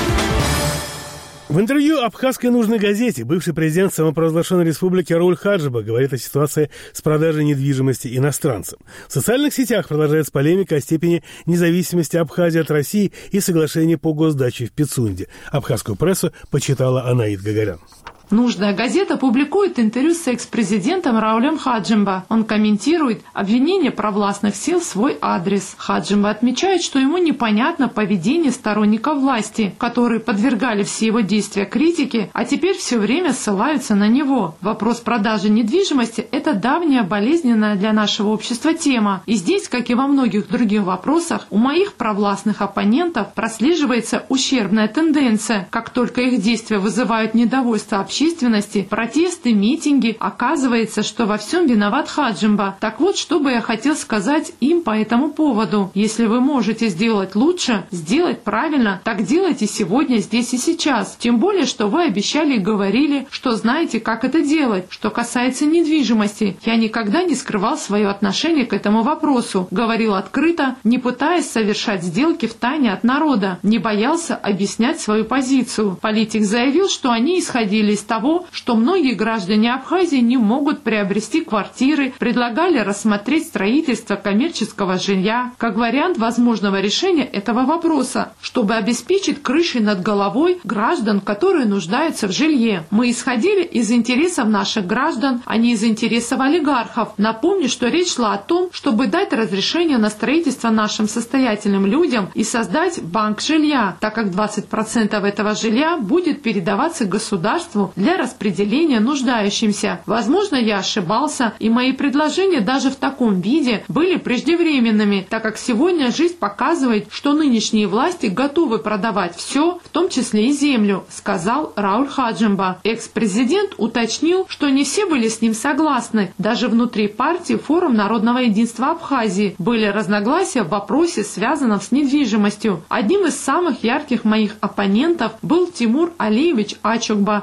В интервью абхазской нужной газете бывший президент самопровозглашенной республики Рауль Хаджиба говорит о ситуации с продажей недвижимости иностранцам. В социальных сетях продолжается полемика о степени независимости Абхазии от России и соглашения по госдаче в Пицунде. Абхазскую прессу почитала Анаит Гагарян. Нужная газета публикует интервью с экс-президентом Раулем Хаджимба. Он комментирует обвинения провластных сил в свой адрес. Хаджимба отмечает, что ему непонятно поведение сторонников власти, которые подвергали все его действия критике, а теперь все время ссылаются на него. Вопрос продажи недвижимости – это давняя болезненная для нашего общества тема. И здесь, как и во многих других вопросах, у моих провластных оппонентов прослеживается ущербная тенденция. Как только их действия вызывают недовольство общественности, общественности, протесты, митинги, оказывается, что во всем виноват Хаджимба. Так вот, что бы я хотел сказать им по этому поводу. Если вы можете сделать лучше, сделать правильно, так делайте сегодня, здесь и сейчас. Тем более, что вы обещали и говорили, что знаете, как это делать. Что касается недвижимости, я никогда не скрывал свое отношение к этому вопросу. Говорил открыто, не пытаясь совершать сделки в тайне от народа. Не боялся объяснять свою позицию. Политик заявил, что они исходили из того, что многие граждане Абхазии не могут приобрести квартиры, предлагали рассмотреть строительство коммерческого жилья как вариант возможного решения этого вопроса, чтобы обеспечить крышей над головой граждан, которые нуждаются в жилье. Мы исходили из интересов наших граждан, а не из интересов олигархов. Напомню, что речь шла о том, чтобы дать разрешение на строительство нашим состоятельным людям и создать банк жилья, так как двадцать процентов этого жилья будет передаваться государству для распределения нуждающимся. Возможно, я ошибался, и мои предложения даже в таком виде были преждевременными, так как сегодня жизнь показывает, что нынешние власти готовы продавать все, в том числе и землю, сказал Рауль Хаджимба. Экс-президент уточнил, что не все были с ним согласны. Даже внутри партии Форум народного единства Абхазии были разногласия в вопросе, связанном с недвижимостью. Одним из самых ярких моих оппонентов был Тимур Алиевич Ачугба. Мы очень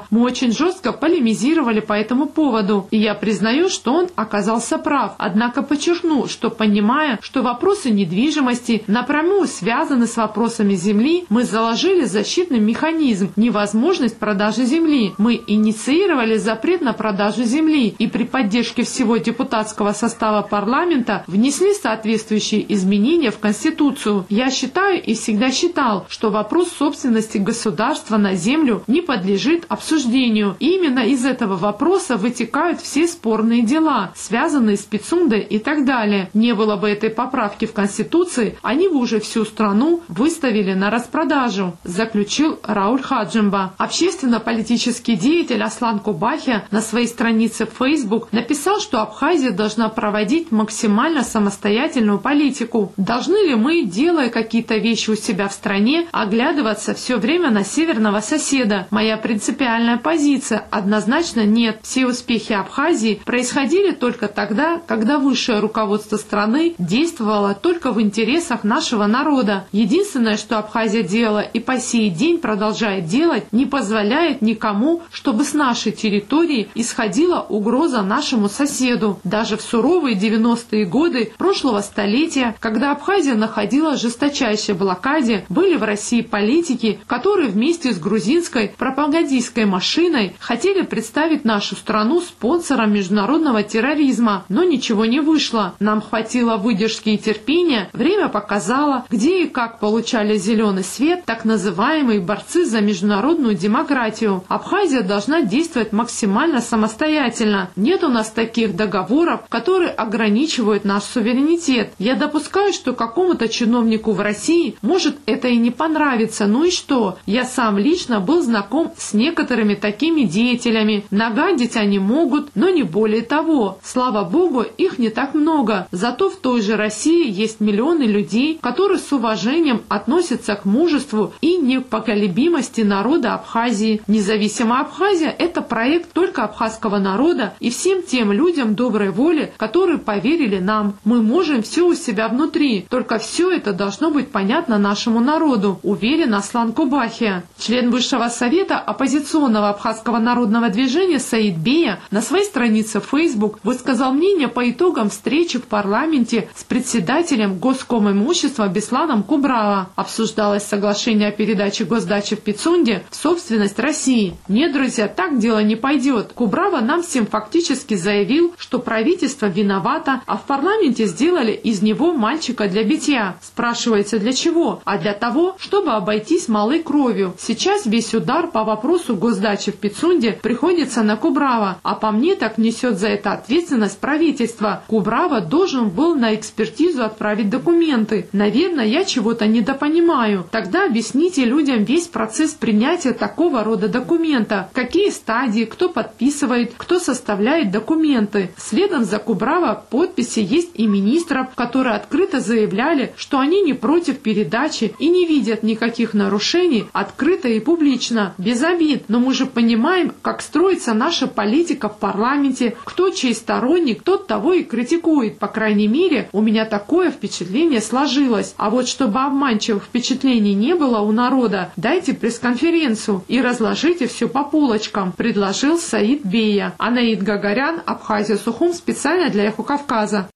очень жестко полемизировали по этому поводу, и я признаю, что он оказался прав. Однако подчеркну, что понимая, что вопросы недвижимости напрямую связаны с вопросами земли, мы заложили защитный механизм, невозможность продажи земли. Мы инициировали запрет на продажу земли и при поддержке всего депутатского состава парламента внесли соответствующие изменения в Конституцию. Я считаю и всегда считал, что вопрос собственности государства на землю не подлежит обсуждению. И именно из этого вопроса вытекают все спорные дела, связанные с Пицундой и так далее. Не было бы этой поправки в Конституции, они бы уже всю страну выставили на распродажу, заключил Рауль Хаджимба. Общественно-политический деятель Аслан Кубахия на своей странице в Facebook написал, что Абхазия должна проводить максимально самостоятельную политику. Должны ли мы, делая какие-то вещи у себя в стране, оглядываться все время на северного соседа? Моя принципиальная позиция однозначно нет. Все успехи Абхазии происходили только тогда, когда высшее руководство страны действовало только в интересах нашего народа. Единственное, что Абхазия делала и по сей день продолжает делать, не позволяет никому, чтобы с нашей территории исходила угроза нашему соседу. Даже в суровые девяностые годы прошлого столетия, когда Абхазия находилась в жесточайшей блокаде, были в России политики, которые вместе с грузинской пропагандистской машиной хотели представить нашу страну спонсором международного терроризма, но ничего не вышло. Нам хватило выдержки и терпения, время показало, где и как получали зеленый свет так называемые борцы за международную демократию. Абхазия должна действовать максимально самостоятельно. Нет у нас таких договоров, которые ограничивают наш суверенитет. Я допускаю, что какому-то чиновнику в России может это и не понравиться. Ну и что? Я сам лично был знаком с некоторыми такими деятелями. Нагадить они могут, но не более того. Слава богу, их не так много. Зато в той же России есть миллионы людей, которые с уважением относятся к мужеству и непоколебимости народа Абхазии. Независимая Абхазия – это проект только абхазского народа и всем тем людям доброй воли, которые поверили нам. Мы можем все у себя внутри, только все это должно быть понятно нашему народу, уверен Аслан Кубахия. Член Высшего совета оппозиционного абхазского народного движения Саид Бея на своей странице в Facebook высказал мнение по итогам встречи в парламенте с председателем Госкомимущества Бесланом Кубрава. Обсуждалось соглашение о передаче госдачи в Пицунде в собственность России. Нет, друзья, так дело не пойдет. Кубрава нам всем фактически заявил, что правительство виновато, а в парламенте сделали из него мальчика для битья. Спрашивается, для чего? А для того, чтобы обойтись малой кровью. Сейчас весь удар по вопросу госдачи в Пицунде приходится на Кубрава, а по мне так несет за это ответственность правительства. Кубрава должен был на экспертизу отправить документы. Наверное, я чего-то недопонимаю. Тогда объясните людям весь процесс принятия такого рода документа. Какие стадии, кто подписывает, кто составляет документы. Следом за Кубрава подписи есть и министров, которые открыто заявляли, что они не против передачи и не видят никаких нарушений открыто и публично, без обид. Но мы же понимаем, как строится наша политика в парламенте, кто чей сторонник, тот того и критикует. По крайней мере, у меня такое впечатление сложилось. А вот чтобы обманчивых впечатлений не было у народа, дайте пресс-конференцию и разложите все по полочкам, предложил Саид Бея. Анаид Гагарян, Абхазия, Сухум, специально для Эхо Кавказа.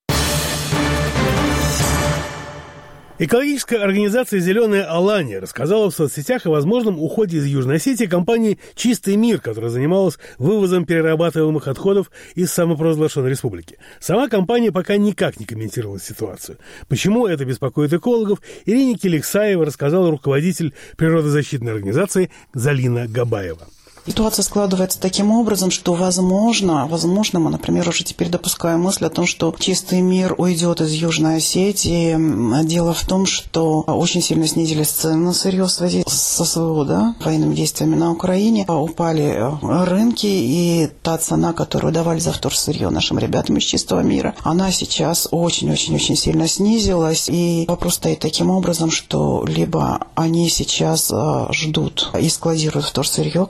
Экологическая организация «Зеленая Алания» рассказала в соцсетях о возможном уходе из Южной Осетии компании «Чистый мир», которая занималась вывозом перерабатываемых отходов из самопровозглашенной республики. Сама компания пока никак не комментировала ситуацию. Почему это беспокоит экологов, Ирине Келиксаева рассказала руководитель природозащитной организации Залина Габаева. Ситуация складывается таким образом, что возможно, возможно, мы, например, уже теперь допускаем мысль о том, что чистый мир уйдет из Южной Осетии. Дело в том, что очень сильно снизились цены на сырье в связи с СВО, да, военными действиями на Украине. Упали рынки, и та цена, которую давали за вторсырье нашим ребятам из чистого мира, она сейчас очень-очень-очень сильно снизилась. И вопрос стоит таким образом, что либо они сейчас ждут и складируют вторсырье, которое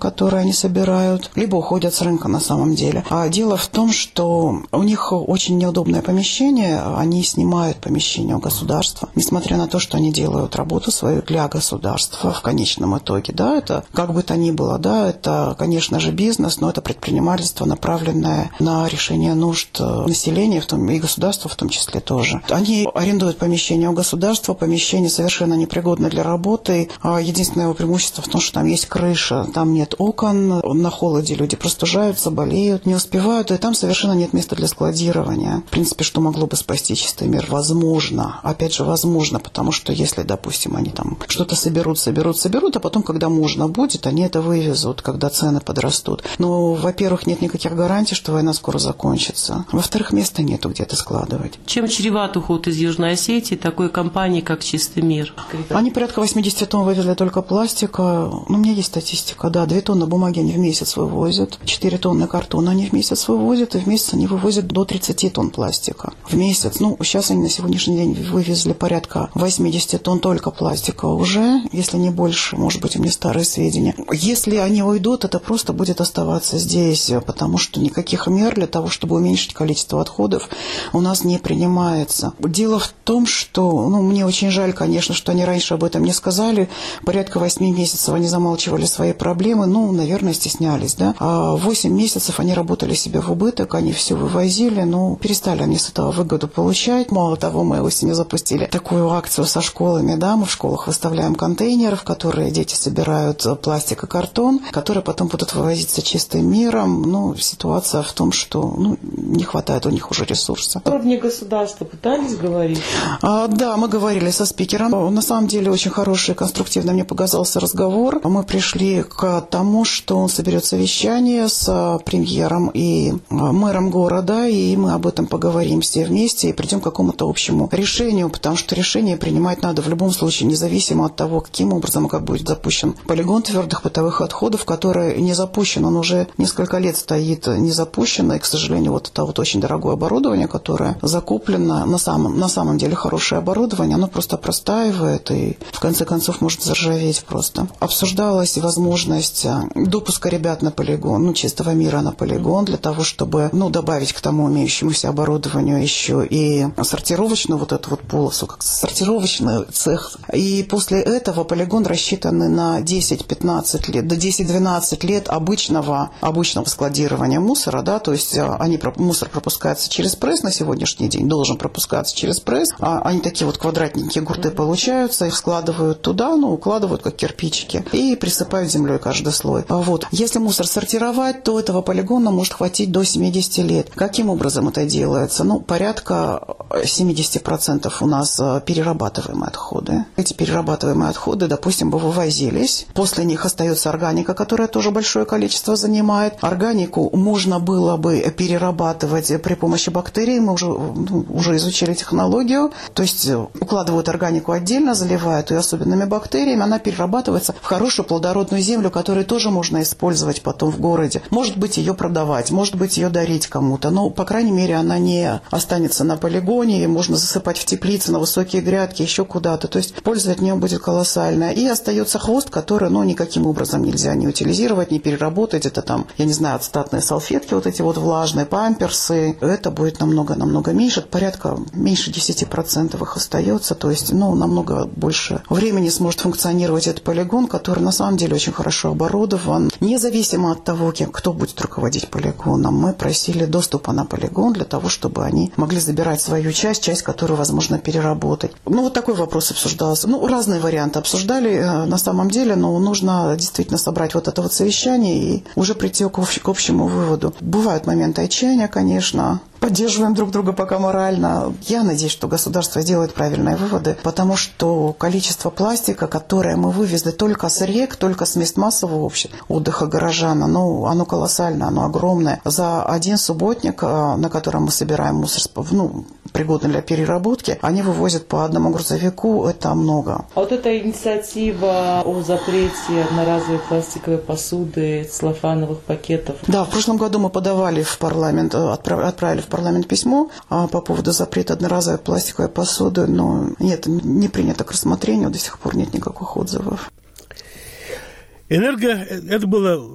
которые они собирают, либо уходят с рынка на самом деле. А дело в том, что у них очень неудобное помещение, они снимают помещение у государства, несмотря на то, что они делают работу свою для государства в конечном итоге. Да, это как бы то ни было, да, это, конечно же, бизнес, но это предпринимательство, направленное на решение нужд населения, в том и государства в том числе тоже. Они арендуют помещение у государства, помещение совершенно непригодно для работы. Единственное его преимущество в том, что там есть крыша, там нет окон, на холоде люди простужаются, болеют, не успевают, и там совершенно нет места для складирования. В принципе, что могло бы спасти чистый мир? Возможно. Опять же, возможно, потому что если, допустим, они там что-то соберут, соберут, соберут, а потом, когда можно будет, они это вывезут, когда цены подрастут. Но, во-первых, нет никаких гарантий, что война скоро закончится. Во-вторых, места нету где-то складывать. Чем чреват уход из Южной Осетии такой компании, как «Чистый мир»? Они порядка восемьдесят тонн вывезли только пластика. Ну, у меня есть статистика, да, две тонны бумаги они в месяц вывозят, четыре тонны картона они в месяц вывозят, и в месяц они вывозят до тридцати тонн пластика в месяц. Ну, сейчас они на сегодняшний день вывезли порядка восемьдесят тонн только пластика уже, если не больше, может быть, у меня старые сведения. Если они уйдут, это просто будет оставаться здесь, потому что никаких мер для того, чтобы уменьшить количество отходов, у нас не принимается. Дело в том, что, ну, мне очень жаль, конечно, что они раньше об этом не сказали. Порядка восьми месяцев они замалчивали свои проблемы, ну, наверное, стеснялись, да. А восемь месяцев они работали себе в убыток, они все вывозили, но перестали они с этого выгоду получать. Мало того, мы осенью запустили такую акцию со школами, да, мы в школах выставляем контейнеры, в которые дети собирают пластик и картон, которые потом будут вывозиться чистым миром. Ну, ситуация в том, что, ну, не хватает у них уже ресурса. Уровне государства пытались говорить? А, да, мы говорили со спикером. На самом деле очень хороший, конструктивный мне показался разговор. Мы пришли к тому, что он соберет совещание с премьером и мэром города, и мы об этом поговорим все вместе и придем к какому-то общему решению, потому что решение принимать надо в любом случае, независимо от того, каким образом и как будет запущен полигон твердых бытовых отходов, который не запущен, он уже несколько лет стоит не запущен, и, к сожалению, вот это вот очень дорогое оборудование, которое закуплено, на самом, на самом деле хорошее оборудование, оно просто простаивает и в конце концов может заржаветь просто. Обсуждалась возможность допуска ребят на полигон, ну, чистого мира на полигон, для того, чтобы, ну, добавить к тому имеющемуся оборудованию еще и сортировочную вот эту вот полосу, как сортировочный цех. И после этого полигон рассчитанный на десять-пятнадцать лет, до десять-двенадцать лет обычного, обычного складирования мусора, да, то есть они, мусор пропускается через пресс на сегодняшний день, должен пропускаться через пресс, а они такие вот квадратненькие гурты получаются, их складывают туда, ну, укладывают как кирпичики и присыпают землей каждый слой. Вот. Если мусор сортировать, то этого полигона может хватить до семидесяти лет. Каким образом это делается? Ну, порядка семьдесят процентов у нас перерабатываемые отходы. Эти перерабатываемые отходы, допустим, бы вывозились. После них остается органика, которая тоже большое количество занимает. Органику можно было бы перерабатывать при помощи бактерий. Мы уже, ну, уже изучили технологию. То есть укладывают органику отдельно, заливают ее особенными бактериями. Она перерабатывается в хорошую плодородную землю, которую тоже можно использовать потом в городе. Может быть, ее продавать, может быть, ее дарить кому-то. Но, по крайней мере, она не останется на полигоне. И можно засыпать в теплицы, на высокие грядки, еще куда-то. То есть польза от нее будет колоссальная. И остается хвост, который, ну, никаким образом нельзя не утилизировать, не переработать. Это там, я не знаю, отстатные салфетки, вот эти вот влажные, памперсы. Это будет намного-намного меньше. Порядка меньше десяти процентов их остается. То есть, ну, намного больше времени сможет функционировать этот полигон, который на самом деле очень хорошо оборудован. Независимо от того, кто будет руководить полигоном, мы просили доступа на полигон для того, чтобы они могли забирать свою часть, часть, которую возможно переработать. Ну, вот такой вопрос обсуждался. Ну, разные варианты обсуждали на самом деле, но нужно действительно собрать вот это вот совещание и уже прийти к общему выводу. Бывают моменты отчаяния, конечно. Поддерживаем друг друга пока морально. Я надеюсь, что государство сделает правильные выводы, потому что количество пластика, которое мы вывезли только с рек, только с мест массового отдыха горожан, оно, оно колоссально, оно огромное. За один субботник, на котором мы собираем мусор, ну, пригодный для переработки, они вывозят по одному грузовику, это много. А вот эта инициатива о запрете одноразовой пластиковой посуды, целлофановых пакетов. Да, в прошлом году мы подавали в парламент, отправили в парламент письмо по поводу запрета одноразовой пластиковой посуды, но нет, не принято к рассмотрению, до сих пор нет никаких отзывов. Энерго, это было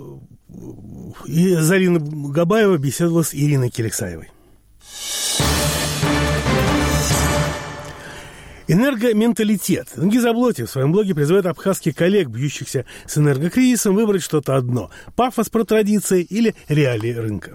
И Зарина Габаева беседовала с Ириной Келексаевой. Энергоменталитет. Гизаблоти в своем блоге призывает абхазских коллег, бьющихся с энергокризисом, выбрать что-то одно – пафос про традиции или реалии рынка.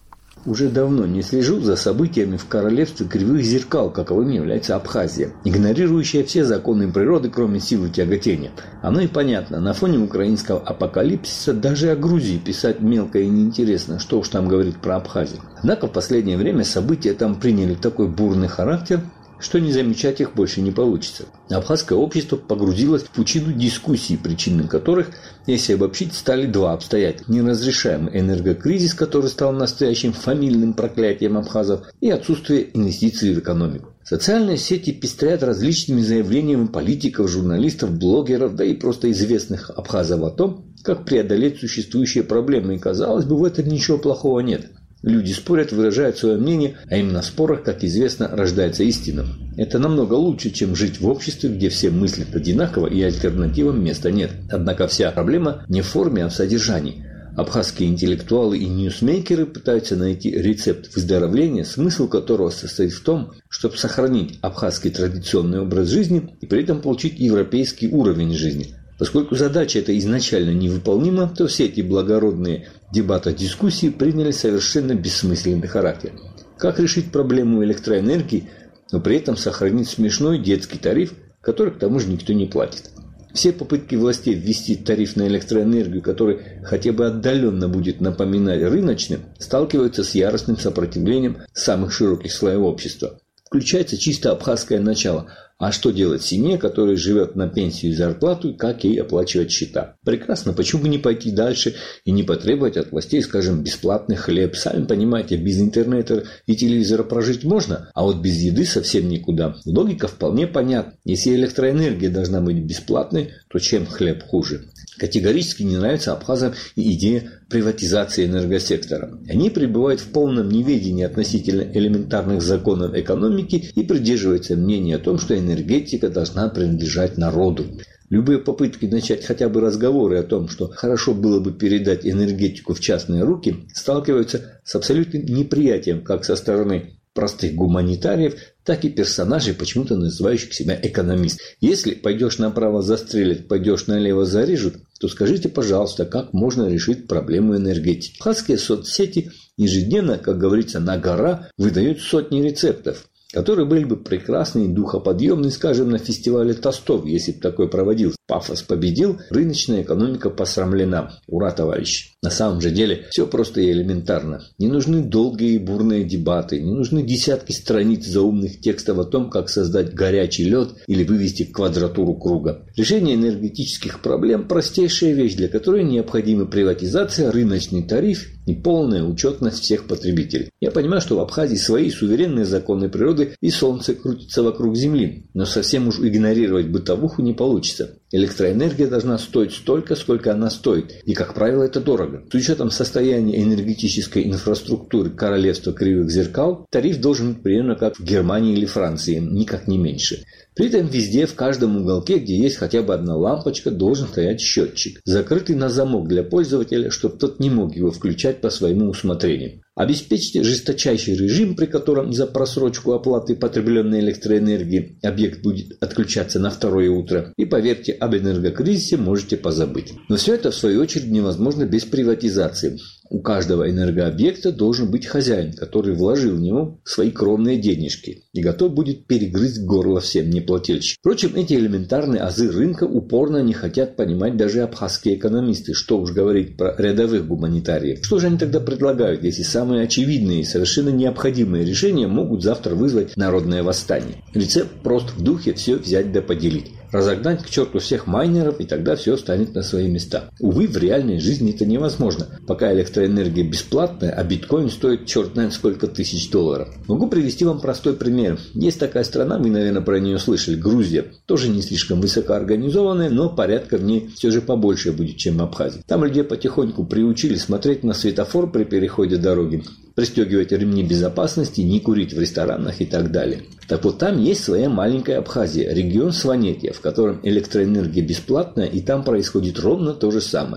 Уже давно не слежу за событиями в королевстве кривых зеркал, каковым является Абхазия, игнорирующая все законы природы, кроме силы тяготения. Оно и понятно, на фоне украинского апокалипсиса даже о Грузии писать мелко и неинтересно, что уж там говорить про Абхазию. Однако в последнее время события там приняли такой бурный характер, что не замечать их больше не получится. Абхазское общество погрузилось в пучину дискуссий, причинами которых, если обобщить, стали два обстоятельства. Неразрешаемый энергокризис, который стал настоящим фамильным проклятием абхазов, и отсутствие инвестиций в экономику. Социальные сети пестрят различными заявлениями политиков, журналистов, блогеров, да и просто известных абхазов о том, как преодолеть существующие проблемы. И, казалось бы, в этом ничего плохого нет. Люди спорят, выражают свое мнение, а именно в спорах, как известно, рождается истина. Это намного лучше, чем жить в обществе, где все мыслят одинаково и альтернативам места нет. Однако вся проблема не в форме, а в содержании. Абхазские интеллектуалы и ньюсмейкеры пытаются найти рецепт выздоровления, смысл которого состоит в том, чтобы сохранить абхазский традиционный образ жизни и при этом получить европейский уровень жизни. Поскольку задача эта изначально невыполнима, то все эти благородные дебаты-дискуссии приняли совершенно бессмысленный характер. Как решить проблему электроэнергии, но при этом сохранить смешной детский тариф, который к тому же никто не платит? Все попытки властей ввести тариф на электроэнергию, который хотя бы отдаленно будет напоминать рыночным, сталкиваются с яростным сопротивлением самых широких слоев общества. Включается чисто абхазское начало. А что делать семье, которая живет на пенсию и зарплату, и как ей оплачивать счета? Прекрасно, почему бы не пойти дальше и не потребовать от властей, скажем, бесплатный хлеб? Сами понимаете, без интернета и телевизора прожить можно, а вот без еды совсем никуда. Логика вполне понятна. Если электроэнергия должна быть бесплатной, то чем хлеб хуже? Категорически не нравится абхазам и идея приватизации энергосектора. Они пребывают в полном неведении относительно элементарных законов экономики и придерживаются мнения о том, что энергетика должна принадлежать народу. Любые попытки начать хотя бы разговоры о том, что хорошо было бы передать энергетику в частные руки, сталкиваются с абсолютным неприятием как со стороны простых гуманитариев, так и персонажей, почему-то называющих себя экономист. Если пойдешь направо застрелят, пойдешь налево зарежут, то скажите, пожалуйста, как можно решить проблему энергетики? Абхазские соцсети ежедневно, как говорится, на гора выдают сотни рецептов, которые были бы прекрасны и духоподъемны, скажем, на фестивале тостов, если бы такой проводился. Пафос победил, рыночная экономика посрамлена. Ура, товарищи! На самом же деле все просто и элементарно. Не нужны долгие и бурные дебаты, не нужны десятки страниц заумных текстов о том, как создать горячий лед или вывести квадратуру круга. Решение энергетических проблем – простейшая вещь, для которой необходима приватизация, рыночный тариф и полная учетность всех потребителей. Я понимаю, что в Абхазии свои суверенные законы природы и солнце крутится вокруг земли, но совсем уж игнорировать бытовуху не получится. Электроэнергия должна стоить столько, сколько она стоит, и, как правило, это дорого. С учетом состояния энергетической инфраструктуры королевства кривых зеркал, тариф должен быть примерно как в Германии или Франции, никак не меньше. При этом везде, в каждом уголке, где есть хотя бы одна лампочка, должен стоять счетчик, закрытый на замок для пользователя, чтобы тот не мог его включать по своему усмотрению. Обеспечьте жесточайший режим, при котором за просрочку оплаты потребленной электроэнергии объект будет отключаться на второе утро. И поверьте, об энергокризисе можете позабыть. Но все это в свою очередь невозможно без приватизации. У каждого энергообъекта должен быть хозяин, который вложил в него свои кровные денежки и готов будет перегрызть горло всем неплательщикам. Впрочем, эти элементарные азы рынка упорно не хотят понимать даже абхазские экономисты, что уж говорить про рядовых гуманитариев. Что же они тогда предлагают, если самые очевидные и совершенно необходимые решения могут завтра вызвать народное восстание? Рецепт прост: в духе все взять да поделить. Разогнать к черту всех майнеров, и тогда все станет на свои места. Увы, в реальной жизни это невозможно, пока электроэнергия бесплатная, а биткоин стоит черт знает сколько тысяч долларов. Могу привести вам простой пример. Есть такая страна, вы, наверное, про нее слышали, Грузия. Тоже не слишком высокоорганизованная, но порядка в ней все же побольше будет, чем в Абхазии. Там людей потихоньку приучили смотреть на светофор при переходе дороги, пристегивать ремни безопасности, не курить в ресторанах и так далее. Так вот, там есть своя маленькая Абхазия, регион Сванетия, в котором электроэнергия бесплатная, и там происходит ровно то же самое.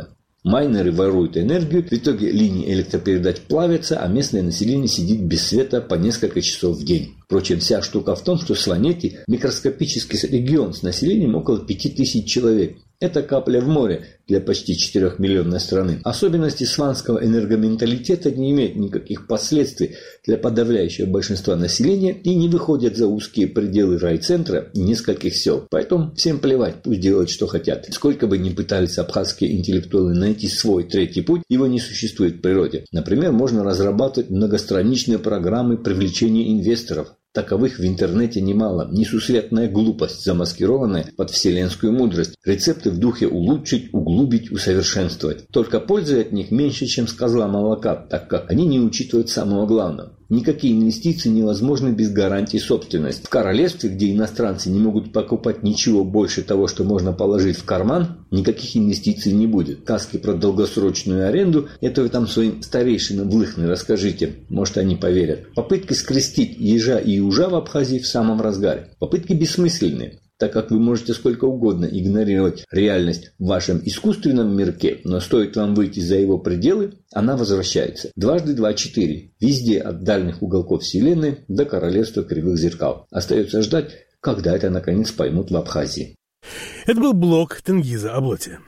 Майнеры воруют энергию, в итоге линии электропередач плавятся, а местное население сидит без света по несколько часов в день. Впрочем, вся штука в том, что Сванети – микроскопический регион с населением около пяти тысяч человек. Это капля в море для почти четырехмиллионной страны. Особенности сванского энергоменталитета не имеют никаких последствий для подавляющего большинства населения и не выходят за узкие пределы райцентра и нескольких сел. Поэтому всем плевать, пусть делают, что хотят. Сколько бы ни пытались абхазские интеллектуалы найти свой третий путь, его не существует в природе. Например, можно разрабатывать многостраничные программы привлечения инвесторов. Таковых в интернете немало. Несусветная глупость, замаскированная под вселенскую мудрость. Рецепты в духе улучшить, углубить, усовершенствовать. Только пользы от них меньше, чем с козла молока, так как они не учитывают самого главного. Никакие инвестиции невозможны без гарантии собственности. В королевстве, где иностранцы не могут покупать ничего больше того, что можно положить в карман, никаких инвестиций не будет. Сказки про долгосрочную аренду — это вы там своим старейшинам в Лыхны расскажите. Может, они поверят. Попытки скрестить ежа и ужа в Абхазии в самом разгаре. Попытки бессмысленные, так как вы можете сколько угодно игнорировать реальность в вашем искусственном мирке, но стоит вам выйти за его пределы, она возвращается. Дважды два – четыре. Везде, от дальних уголков вселенной до королевства кривых зеркал. Остается ждать, когда это наконец поймут в Абхазии. Это был блог Тенгиза Аблоти.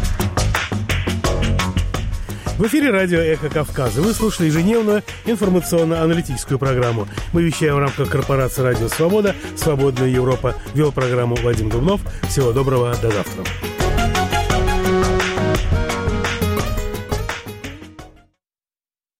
В эфире радио «Эхо Кавказа». Вы слушали ежедневную информационно-аналитическую программу. Мы вещаем в рамках корпорации «Радио Свобода». «Свободная Европа». Вел программу Вадим Дубнов. Всего доброго. До завтра.